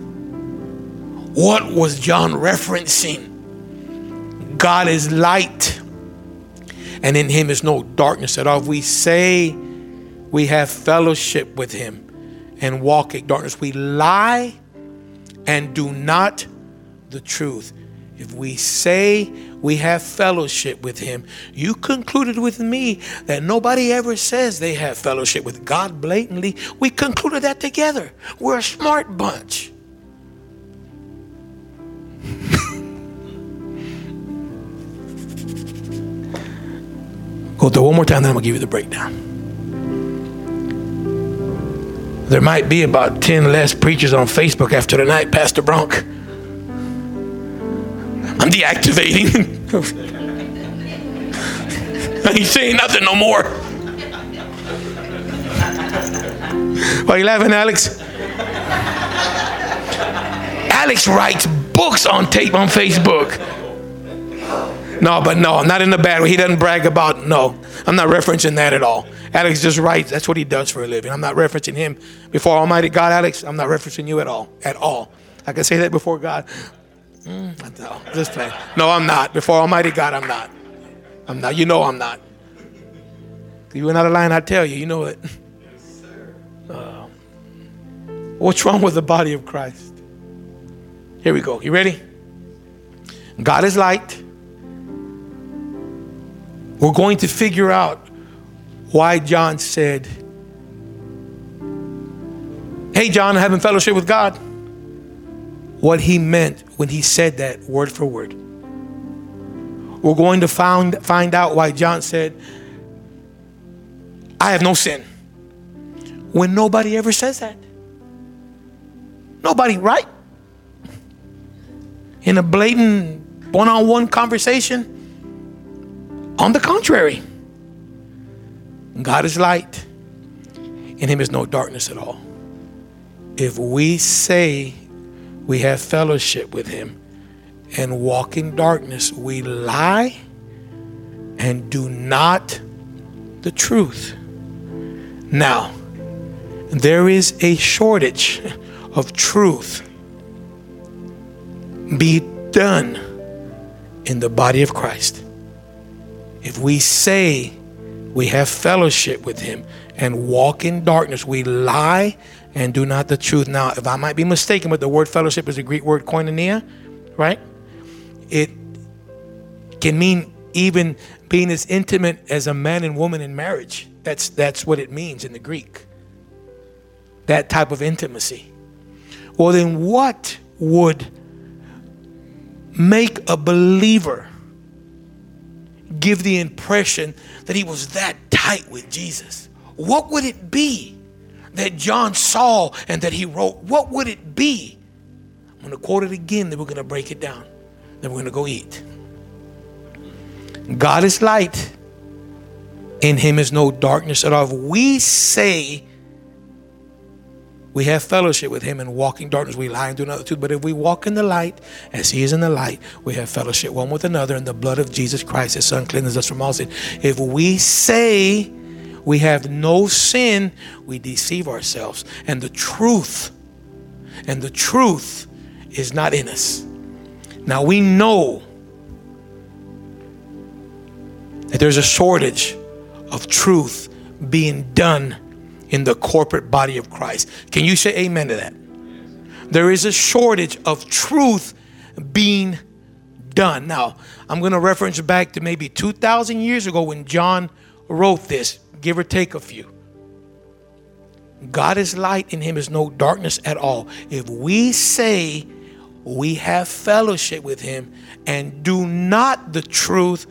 What was John referencing? God is light, and in him is no darkness at all. If we say we have fellowship with him and walk in darkness, we lie and do not the truth. If we say we have fellowship with him, you concluded with me that nobody ever says they have fellowship with God blatantly. We concluded that together. We're a smart bunch. Go through one more time, then I'm going to give you the breakdown. There might be about 10 less preachers on Facebook after tonight, Pastor Bronk. I'm deactivating. I ain't saying nothing no more. Why are you laughing, Alex? Alex writes books on tape on Facebook. No, not in a bad way. He doesn't brag about, no. I'm not referencing that at all. Alex just writes. That's what he does for a living. I'm not referencing him before Almighty God, Alex. I'm not referencing you at all. At all. I can say that before God. No, just playing. No, I'm not. Before Almighty God, I'm not. I'm not. You know I'm not. If you were not a line, I'd tell you. You know it. Yes, sir. What's wrong with the body of Christ? Here we go. You ready? God is light. We're going to figure out why John said, hey, John, having fellowship with God. What he meant when he said that word for word. We're going to find out why John said, I have no sin. When nobody ever says that. Nobody, right? In a blatant one-on-one conversation. On the contrary, God is light. In him is no darkness at all. If we say we have fellowship with him and walk in darkness, we lie and do not the truth. Now, there is a shortage of truth be done in the body of Christ. If we say we have fellowship with him and walk in darkness. We lie and do not the truth. Now, if I might be mistaken, but the word fellowship is the Greek word koinonia, right? It can mean even being as intimate as a man and woman in marriage. That's what it means in the Greek. That type of intimacy. Well, then what would make a believer give the impression that he was that tight with Jesus? What would it be that John saw and that he wrote? What would it be? I'm going to quote it again, then we're going to break it down. Then we're going to go eat. God is light. In him is no darkness at all. If we say we have fellowship with him and walk in darkness, we lie and do not the truth. But if we walk in the light as he is in the light, we have fellowship one with another, and the blood of Jesus Christ, his son, cleanses us from all sin. If we say we have no sin, we deceive ourselves, and the truth is not in us. Now we know that there's a shortage of truth being done in the corporate body of Christ. Can you say amen to that? There is a shortage of truth being done. Now, I'm going to reference back to maybe 2,000 years ago when John wrote this, give or take a few. God is light, in him is no darkness at all. If we say we have fellowship with him and do not the truth,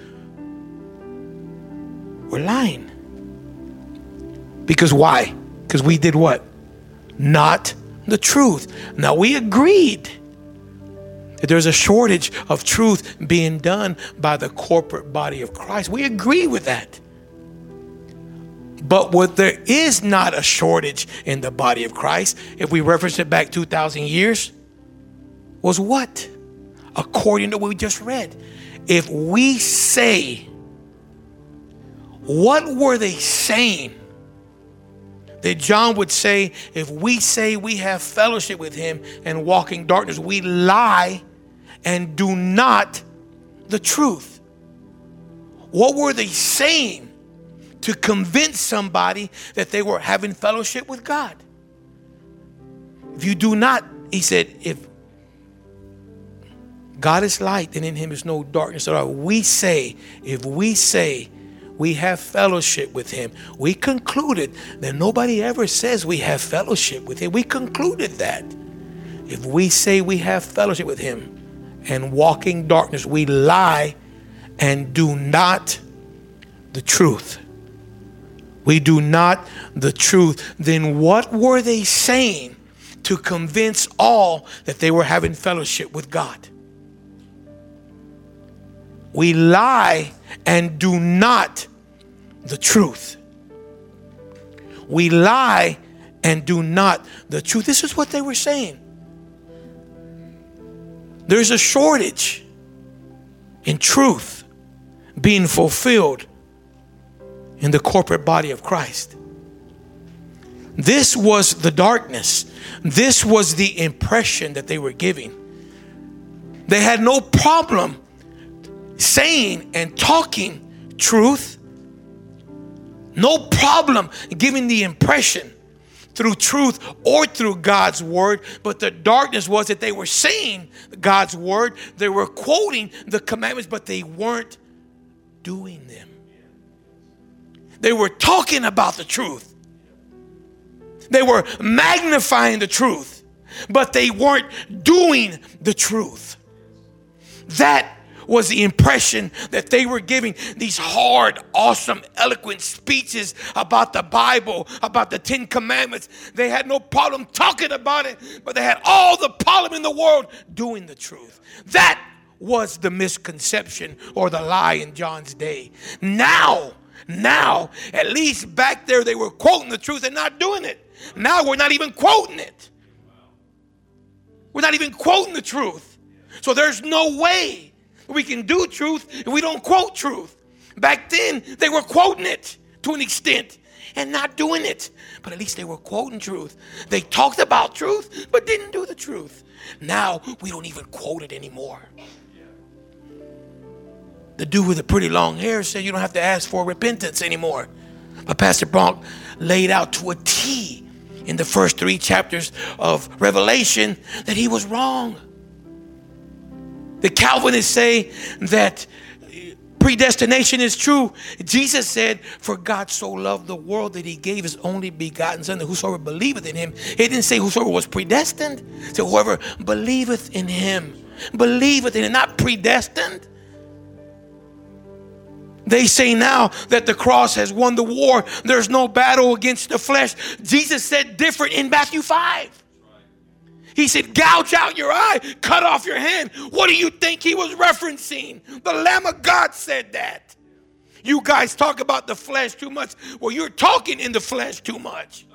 we're lying. Because why? Because we did what? Not the truth. Now we agreed that there's a shortage of truth being done by the corporate body of Christ. We agree with that. But what there is not a shortage in the body of Christ, if we reference it back 2,000 years, was what? According to what we just read. If we say, what were they saying? That John would say, if we say we have fellowship with him and walk in darkness, we lie and do not the truth. What were they saying to convince somebody that they were having fellowship with God? If you do not, he said, if God is light and in him is no darkness at all, if we say we have fellowship with him. We concluded that nobody ever says we have fellowship with him. We concluded that. If we say we have fellowship with him and walk in darkness, we lie and do not the truth. We do not the truth. Then what were they saying to convince all that they were having fellowship with God? We lie and do not the truth. We lie and do not the truth. This is what they were saying. There's a shortage in truth being fulfilled in the corporate body of Christ. This was the darkness. This was the impression that they were giving. They had no problem saying and talking truth. No problem giving the impression through truth or through God's word. But the darkness was that they were saying God's word. They were quoting the commandments, but they weren't doing them. They were talking about the truth. They were magnifying the truth, but they weren't doing the truth. That was the impression that they were giving. These hard, awesome, eloquent speeches about the Bible, about the 10 Commandments. They had no problem talking about it, but they had all the problem in the world doing the truth. That was the misconception or the lie in John's day. Now, at least back there they were quoting the truth and not doing it. Now we're not even quoting it. We're not even quoting the truth. So there's no way we can do truth if we don't quote truth. Back then, they were quoting it to an extent and not doing it. But at least they were quoting truth. They talked about truth, but didn't do the truth. Now, we don't even quote it anymore. The dude with the pretty long hair said you don't have to ask for repentance anymore. But Pastor Bronk laid out to a T in the first 3 chapters of Revelation that he was wrong. The Calvinists say that predestination is true. Jesus said, for God so loved the world that he gave his only begotten son, that whosoever believeth in him. It didn't say whosoever was predestined. It said whoever believeth in him. Believeth in him, not predestined. They say now that the cross has won the war. There's no battle against the flesh. Jesus said different in Matthew 5. He said, gouge out your eye, cut off your hand. What do you think he was referencing? The Lamb of God said that. You guys talk about the flesh too much. Well, you're talking in the flesh too much.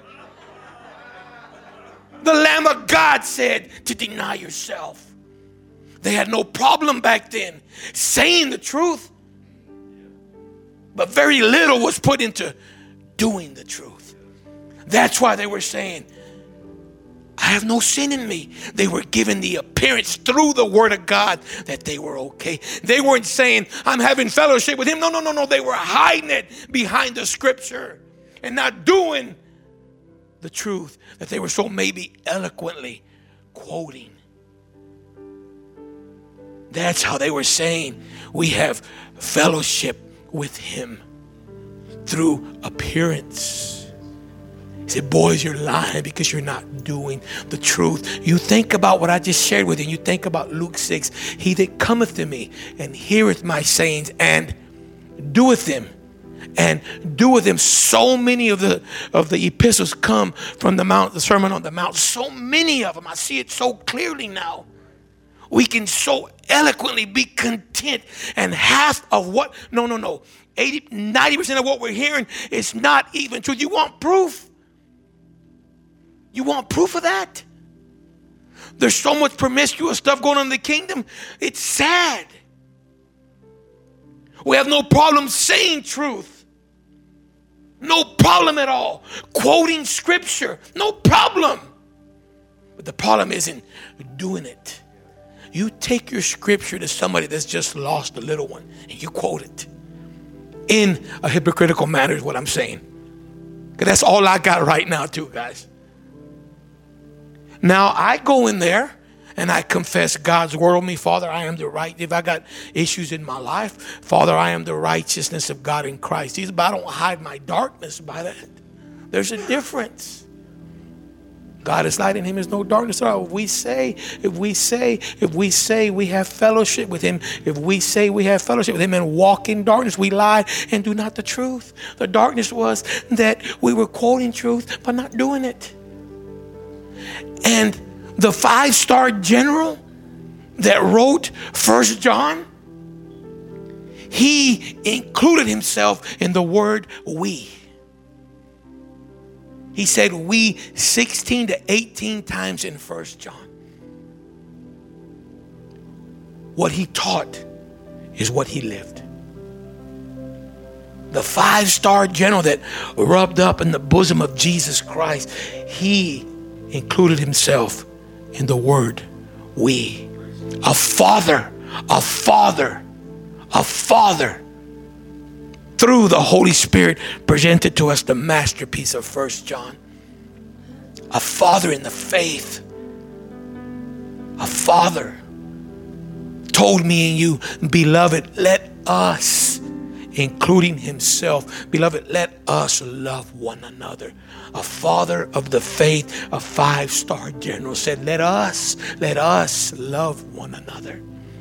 The Lamb of God said to deny yourself. They had no problem back then saying the truth. But very little was put into doing the truth. That's why they were saying, I have no sin in me. They were given the appearance through the word of God that they were okay. They weren't saying, I'm having fellowship with him. No. They were hiding it behind the scripture and not doing the truth that they were so maybe eloquently quoting. That's how they were saying, we have fellowship with him through appearance. He said, boys, you're lying because you're not doing the truth. You think about what I just shared with you. You think about Luke 6. He that cometh to me and heareth my sayings and doeth them. And doeth them. So many of the epistles come from the Sermon on the Mount. So many of them. I see it so clearly now. We can so eloquently be content, and half of what, no. 90% of what we're hearing is not even truth. You want proof? You want proof of that? There's so much promiscuous stuff going on in the kingdom. It's sad. We have no problem saying truth. No problem at all. Quoting scripture. No problem. But the problem isn't doing it. You take your scripture to somebody that's just lost a little one and you quote it in a hypocritical manner is what I'm saying. Because that's all I got right now too, guys. Now I go in there and I confess God's word on me. Father, I am the right. If I got issues in my life, Father, I am the righteousness of God in Christ Jesus. But I don't hide my darkness by that. There's a difference. God is light, in him is no darkness at all. If we say we have fellowship with him, if we say we have fellowship with him and walk in darkness, we lie and do not the truth. The darkness was that we were quoting truth but not doing it. And the 5-star general that wrote 1 John, he included himself in the word we. He said we 16 to 18 times in 1 John. What he taught is what he lived. The 5-star general that rubbed up in the bosom of Jesus Christ, he included himself in the word we. A father through the Holy Spirit presented to us the masterpiece of 1 John. A father in the faith. A father told me and you, beloved, let us, including himself, beloved, let us love one another. A father of the faith, a 5-star general said, let us love one another.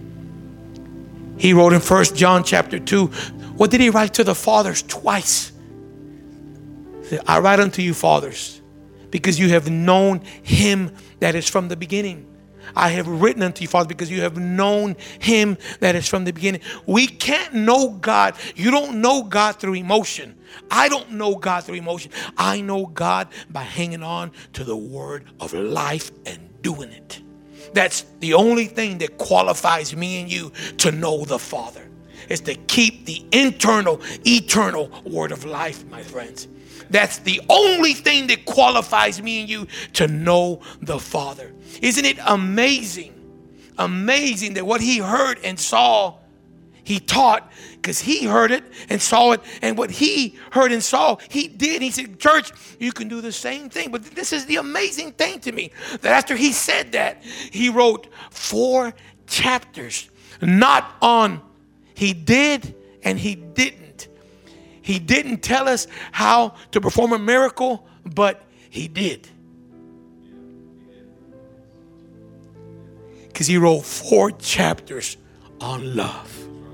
He wrote in 1 John chapter 2, what did he write to the fathers? Twice. He said, I write unto you, fathers, because you have known him that is from the beginning. I have written unto you, fathers, because you have known him that is from the beginning. We can't know God. You don't know God through emotion. I don't know God through emotion. I know God by hanging on to the word of life and doing it. That's the only thing that qualifies me and you to know the Father, is to keep the internal, eternal word of life, my friends. That's the only thing that qualifies me and you to know the Father. Isn't it amazing? Amazing that what he heard and saw, He taught because he heard it and saw it. And what he heard and saw, he did. He said, church, you can do the same thing. But this is the amazing thing to me, that after he said that, he wrote 4 chapters, not on he did and he didn't. He didn't tell us how to perform a miracle, but he did. Because he wrote 4 chapters on love.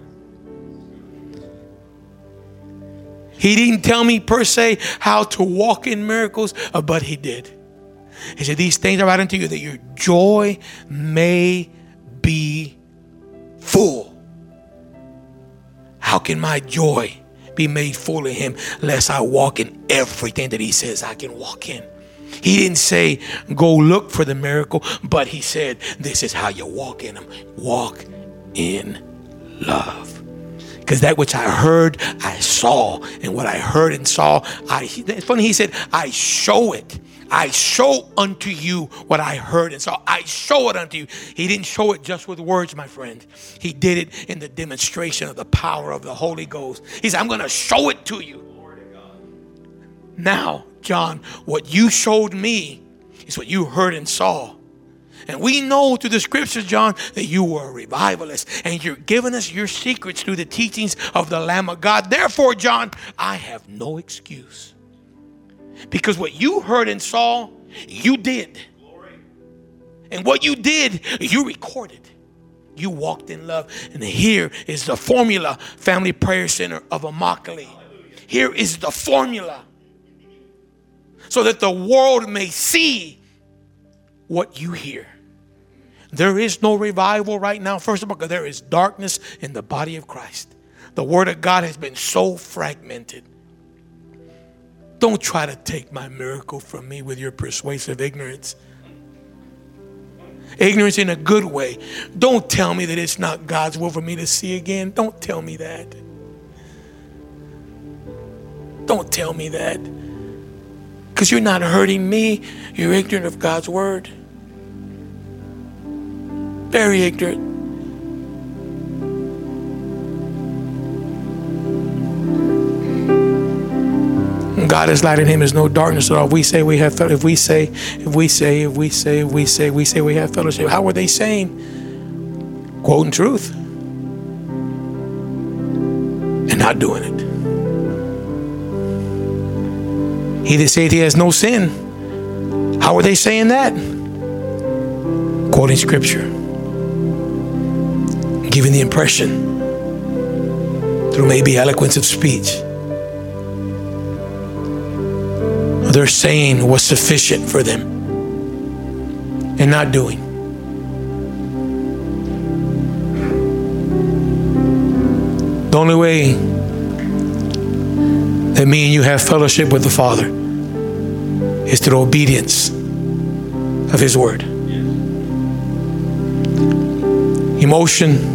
He didn't tell me per se how to walk in miracles, but he did. He said, these things are right unto you, that your joy may be full. How can my joy be made full in him lest I walk in everything that he says I can walk in? He didn't say, go look for the miracle, but he said, this is how you walk in them. Walk in love. Because that which I heard, I saw. And what I heard and saw, it's funny, he said, I show it. I show unto you what I heard and saw. I show it unto you. He didn't show it just with words, my friend. He did it in the demonstration of the power of the Holy Ghost. He said, I'm going to show it to you. Now, John, what you showed me is what you heard and saw. And we know through the scriptures, John, that you were a revivalist. And you're giving us your secrets through the teachings of the Lamb of God. Therefore, John, I have no excuse. Because what you heard and saw, you did. And what you did, you recorded. You walked in love. And here is the formula, Family Prayer Center of Immokalee. Here is the formula. So that the world may see what you hear. There is no revival right now. First of all, there is darkness in the body of Christ. The word of God has been so fragmented. Don't try to take my miracle from me with your persuasive ignorance. Ignorance in a good way. Don't tell me that it's not God's will for me to see again. Don't tell me that. Don't tell me that. Because you're not hurting me. You're ignorant of God's word. Very ignorant. God is light, in him is no darkness at all. We say we have fellowship. If we say we have fellowship. How are they saying? Quoting truth and not doing it. He that saith he has no sin. How are they saying that? Quoting scripture. Giving the impression through maybe eloquence of speech. They're saying what's sufficient for them and not doing. The only way that me and you have fellowship with the Father is through obedience of his word. Emotion,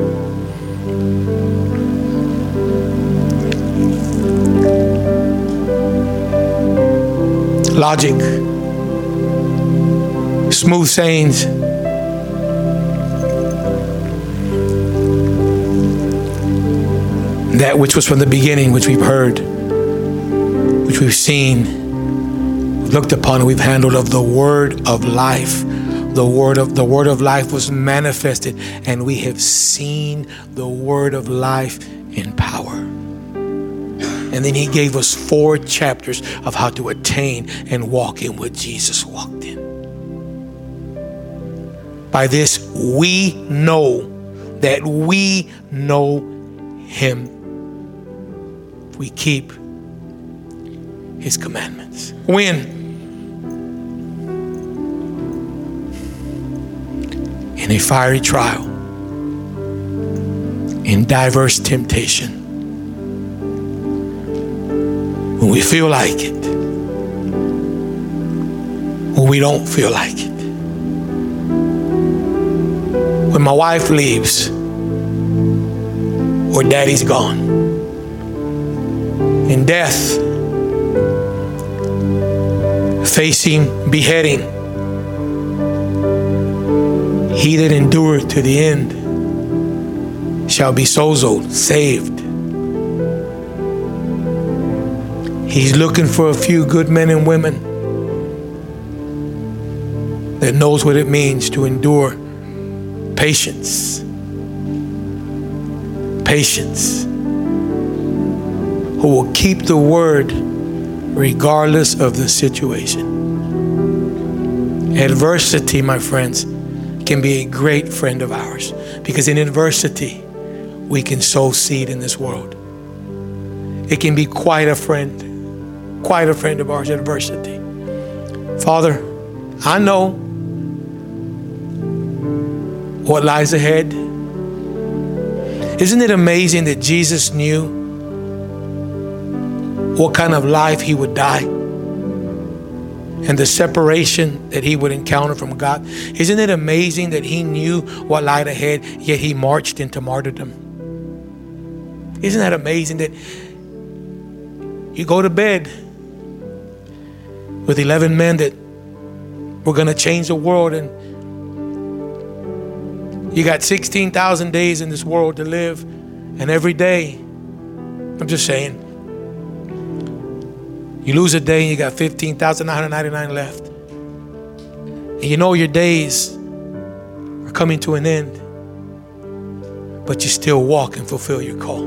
logic, smooth sayings, that which was from the beginning, which we've heard, which we've seen, looked upon, and we've handled of the word of life. The word of life was manifested, and we have seen the word of life in power. And then he gave us 4 chapters of how to attain and walk in what Jesus walked in. By this we know that we know him. We keep his commandments. When? In a fiery trial, in diverse temptation, when we feel like it, when we don't feel like it, when my wife leaves or daddy's gone, in death, facing beheading, he that endured to the end shall be sozoed, saved. He's looking for a few good men and women that knows what it means to endure patience. Patience. Who will keep the word regardless of the situation. Adversity, my friends, can be a great friend of ours, because in adversity, we can sow seed in this world. It can be quite a friend of ours, adversity. Father, I know what lies ahead. Isn't it amazing that Jesus knew what kind of life he would die and the separation that he would encounter from God? Isn't it amazing that he knew what lied ahead, yet he marched into martyrdom? Isn't that amazing that you go to bed with 11 men that were going to change the world, and you got 16,000 days in this world to live, and every day, I'm just saying, you lose a day and you got 15,999 left. And you know your days are coming to an end, but you still walk and fulfill your call.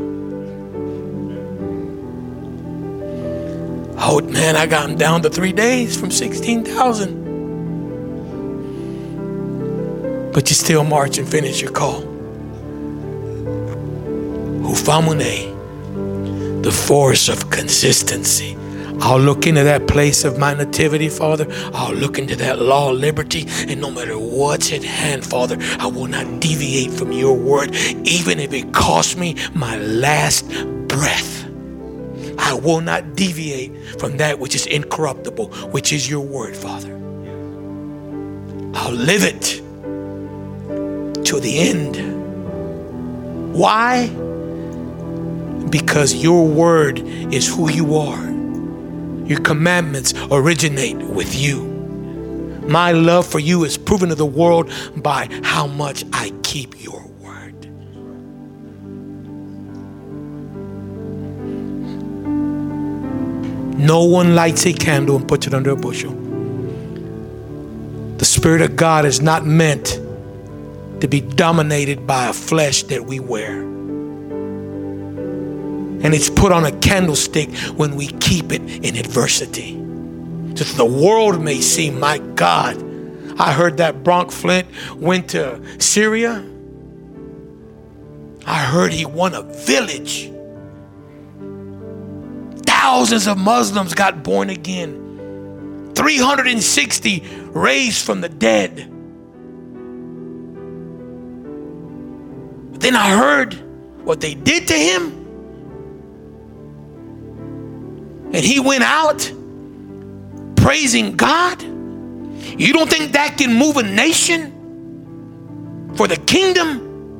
Oh man, I got him down to 3 days from 16,000. But you still march and finish your call. Hufamune, the force of consistency. I'll look into that place of my nativity, Father. I'll look into that law of liberty. And no matter what's at hand, Father, I will not deviate from your word, even if it costs me my last breath. I will not deviate from that which is incorruptible, which is your word, Father. I'll live it to the end. Why? Because your word is who you are. Your commandments originate with you. My love for you is proven to the world by how much I keep your word. No one lights a candle and puts it under a bushel. The Spirit of God is not meant to be dominated by a flesh that we wear. And it's put on a candlestick when we keep it in adversity. Just the world may see, my God, I heard that Bronk Flint went to Syria. I heard he won a village. Thousands of Muslims got born again. 360 raised from the dead. But then I heard what they did to him. And he went out praising God. You don't think that can move a nation for the kingdom?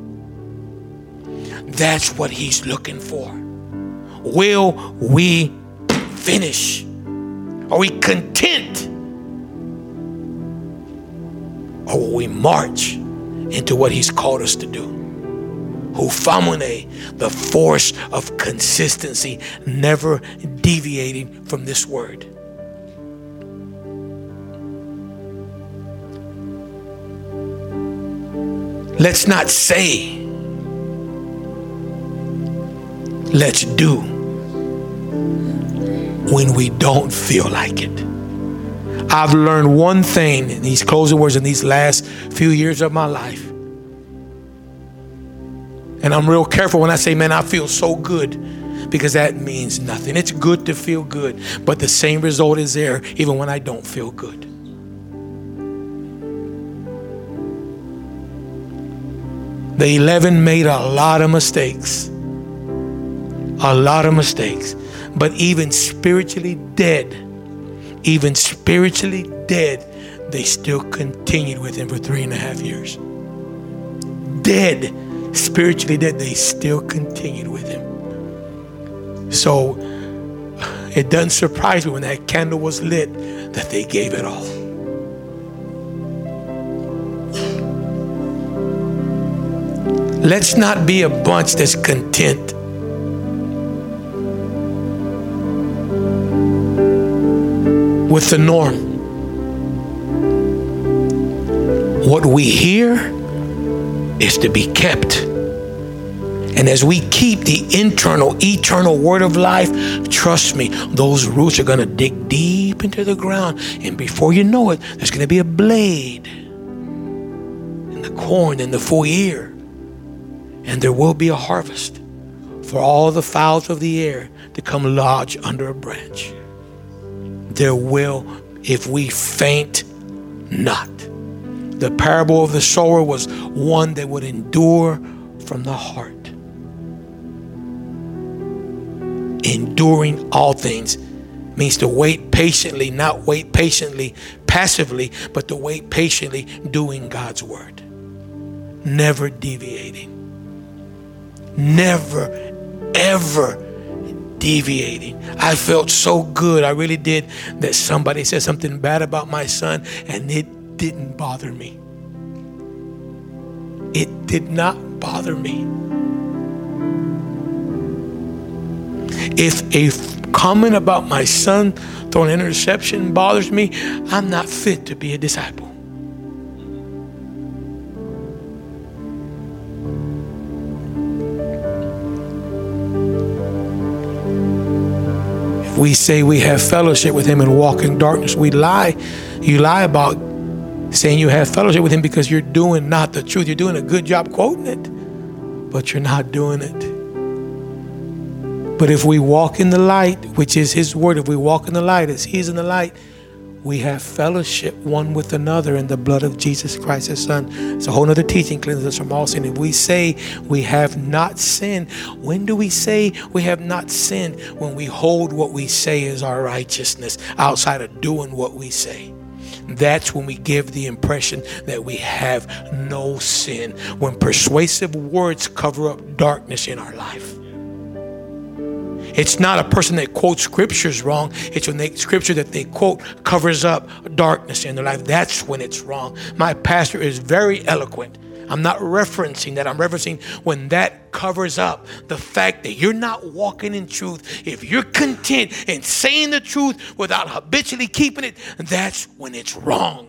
That's what he's looking for. Will we finish? Are we content? Or will we march into what he's called us to do? Hufamune, the force of consistency, never deviating from this word. Let's not say, let's do when we don't feel like it. I've learned one thing in these closing words in these last few years of my life. And I'm real careful when I say, man, I feel so good, because that means nothing. It's good to feel good, but the same result is there even when I don't feel good. The 11 made a lot of mistakes. A lot of mistakes. But even spiritually dead, they still continued with him for 3.5 years. Dead, spiritually dead, they still continued with him. So it doesn't surprise me when that candle was lit that they gave it all. Let's not be a bunch that's content. With the norm. What we hear is to be kept. And as we keep the internal, eternal word of life, trust me, those roots are going to dig deep into the ground. And before you know it, there's going to be a blade in the corn in the full ear. And there will be a harvest for all the fowls of the air to come lodge under a branch. There will, if we faint not. The parable of the sower was one that would endure from the heart. Enduring all things means to wait patiently, not wait patiently passively, but to wait patiently doing God's word. Never deviating. Never, ever deviating. I felt so good, I really did, that somebody said something bad about my son and it didn't bother me. It did not bother me. If a comment about my son throwing an interception bothers me, I'm not fit to be a disciple. If we say we have fellowship with him and walk in darkness, we lie. You lie about saying you have fellowship with him because you're doing not the truth. You're doing a good job quoting it, but you're not doing it. But if we walk in the light, which is his word, if we walk in the light as he's in the light, we have fellowship one with another in the blood of Jesus Christ, his son. It's a whole other teaching, cleanses us from all sin. If we say we have not sinned, when do we say we have not sinned? When we hold what we say as our righteousness outside of doing what we say. That's when we give the impression that we have no sin. When persuasive words cover up darkness in our life. It's not a person that quotes scriptures wrong. It's when the scripture that they quote covers up darkness in their life. That's when it's wrong. My pastor is very eloquent. I'm not referencing that. I'm referencing when that covers up the fact that you're not walking in truth. If you're content in saying the truth without habitually keeping it, that's when it's wrong.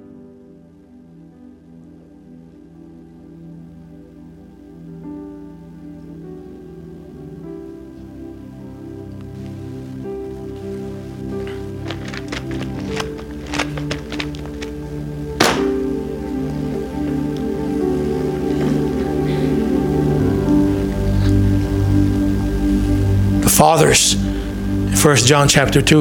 Fathers, 1 John chapter 2.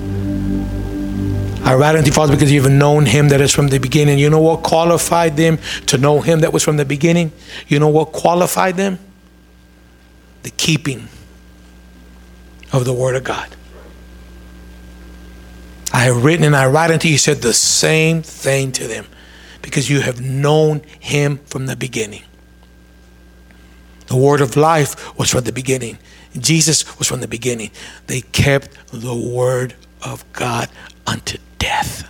I write unto you, fathers, because you have known him that is from the beginning. You know what qualified them to know him that was from the beginning? You know what qualified them? The keeping of the word of God. I have written and I write unto you, said the same thing to them, because you have known him from the beginning. The word of life was from the beginning. Jesus was from the beginning. They kept the word of God unto death.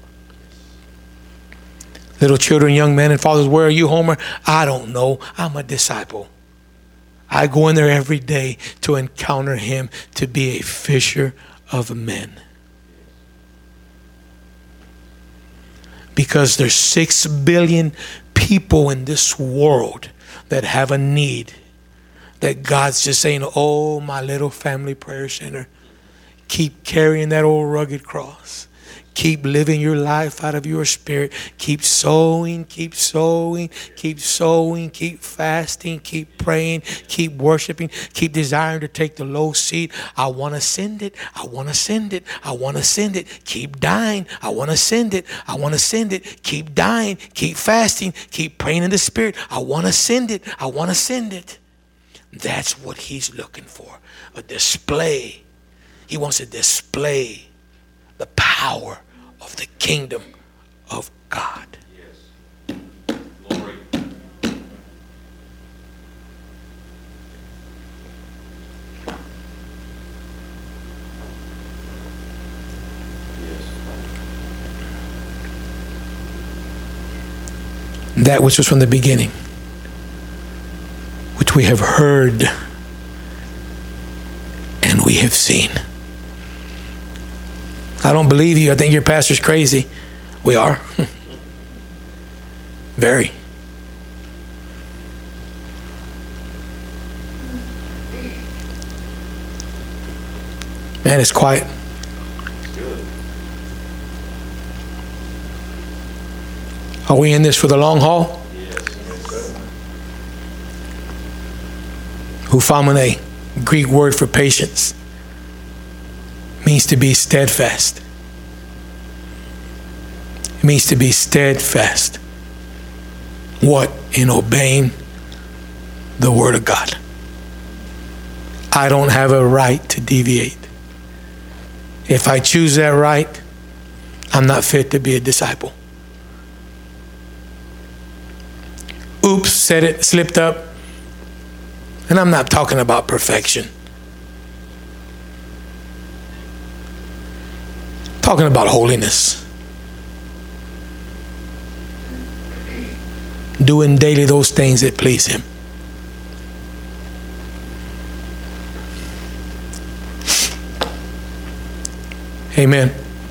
Little children, young men, and fathers, where are you, Homer? I don't know. I'm a disciple. I go in there every day to encounter him, to be a fisher of men. Because there's 6 billion people in this world that have a need. That God's just saying, oh, my little family prayer center, keep carrying that old rugged cross. Keep living your life out of your spirit. Keep sowing, keep sowing, keep sowing, keep fasting, keep praying, keep worshiping, keep desiring to take the low seat. I want to send it. I want to send it. I want to send it. Keep dying. I want to send it. I want to send it. Keep dying. Keep fasting. Keep praying in the spirit. I want to send it. I want to send it. That's what he's looking for. A display. He wants to display the power of the kingdom of God. Yes. Glory. That which was from the beginning. what we have heard and we have seen. I don't believe you. I think your pastor's crazy. We are. Very. Man, it's quiet. Are we in this for the long haul? Huphamone, Greek word for patience, means to be steadfast. It means to be steadfast. What? In obeying the word of God. I don't have a right to deviate. If I choose that right, I'm not fit to be a disciple. Oops, said it, slipped up. And I'm not talking about perfection. I'm talking about holiness. Doing daily those things that please him. Amen.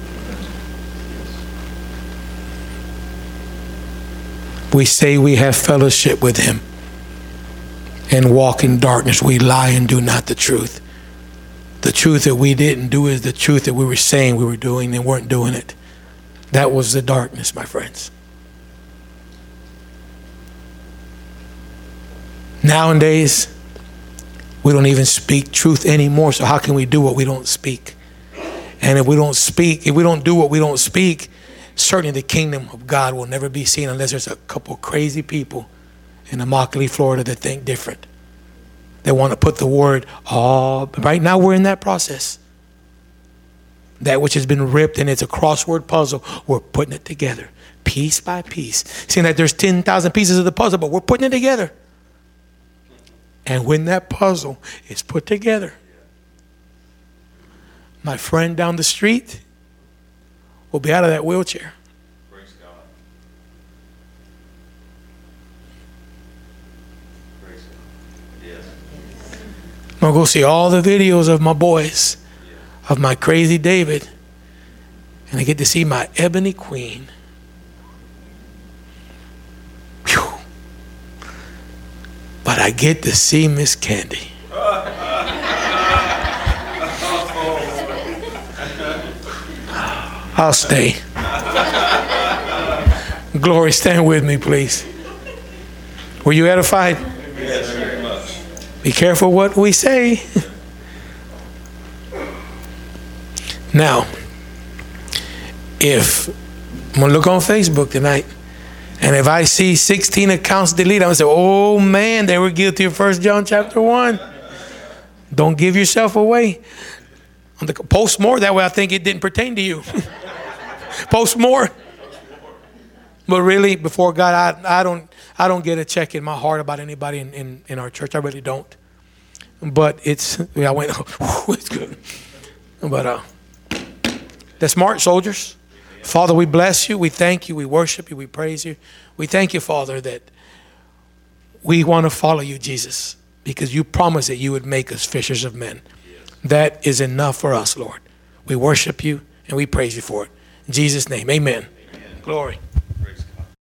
We say we have fellowship with him and walk in darkness. We lie and do not the truth. The truth that we didn't do is the truth that we were saying we were doing and weren't doing it. That was the darkness, my friends. Nowadays, we don't even speak truth anymore. So how can we do what we don't speak? And if we don't do what we don't speak, certainly the kingdom of God will never be seen unless there's a couple crazy people in Immokalee, Florida that think different. They want to put the word, right now we're in that process. That which has been ripped and it's a crossword puzzle, we're putting it together piece by piece. Seeing that there's 10,000 pieces of the puzzle, but we're putting it together. And when that puzzle is put together, my friend down the street will be out of that wheelchair. Praise God. Praise God. Yes. I'm going to go see all the videos of my boys, of my crazy David, and I get to see my ebony queen. Whew. But I get to see Miss Candy. I'll stay. Glory, stand with me, please. Were you edified? Yes, very much. Be careful what we say. Now, if I'm going to look on Facebook tonight, and if I see 16 accounts deleted, I'm going to say, oh man, they were guilty of 1 John chapter 1. Don't give yourself away. Post more, that way I think it didn't pertain to you. Post more. But really, before God, I don't get a check in my heart about anybody in our church. I really don't. But it's good. But they're smart soldiers. Father, we bless you. We thank you. We worship you. We praise you. We thank you, Father, that we want to follow you, Jesus, because you promised that you would make us fishers of men. That is enough for us, Lord. We worship you and we praise you for it. In Jesus' name, amen. Glory.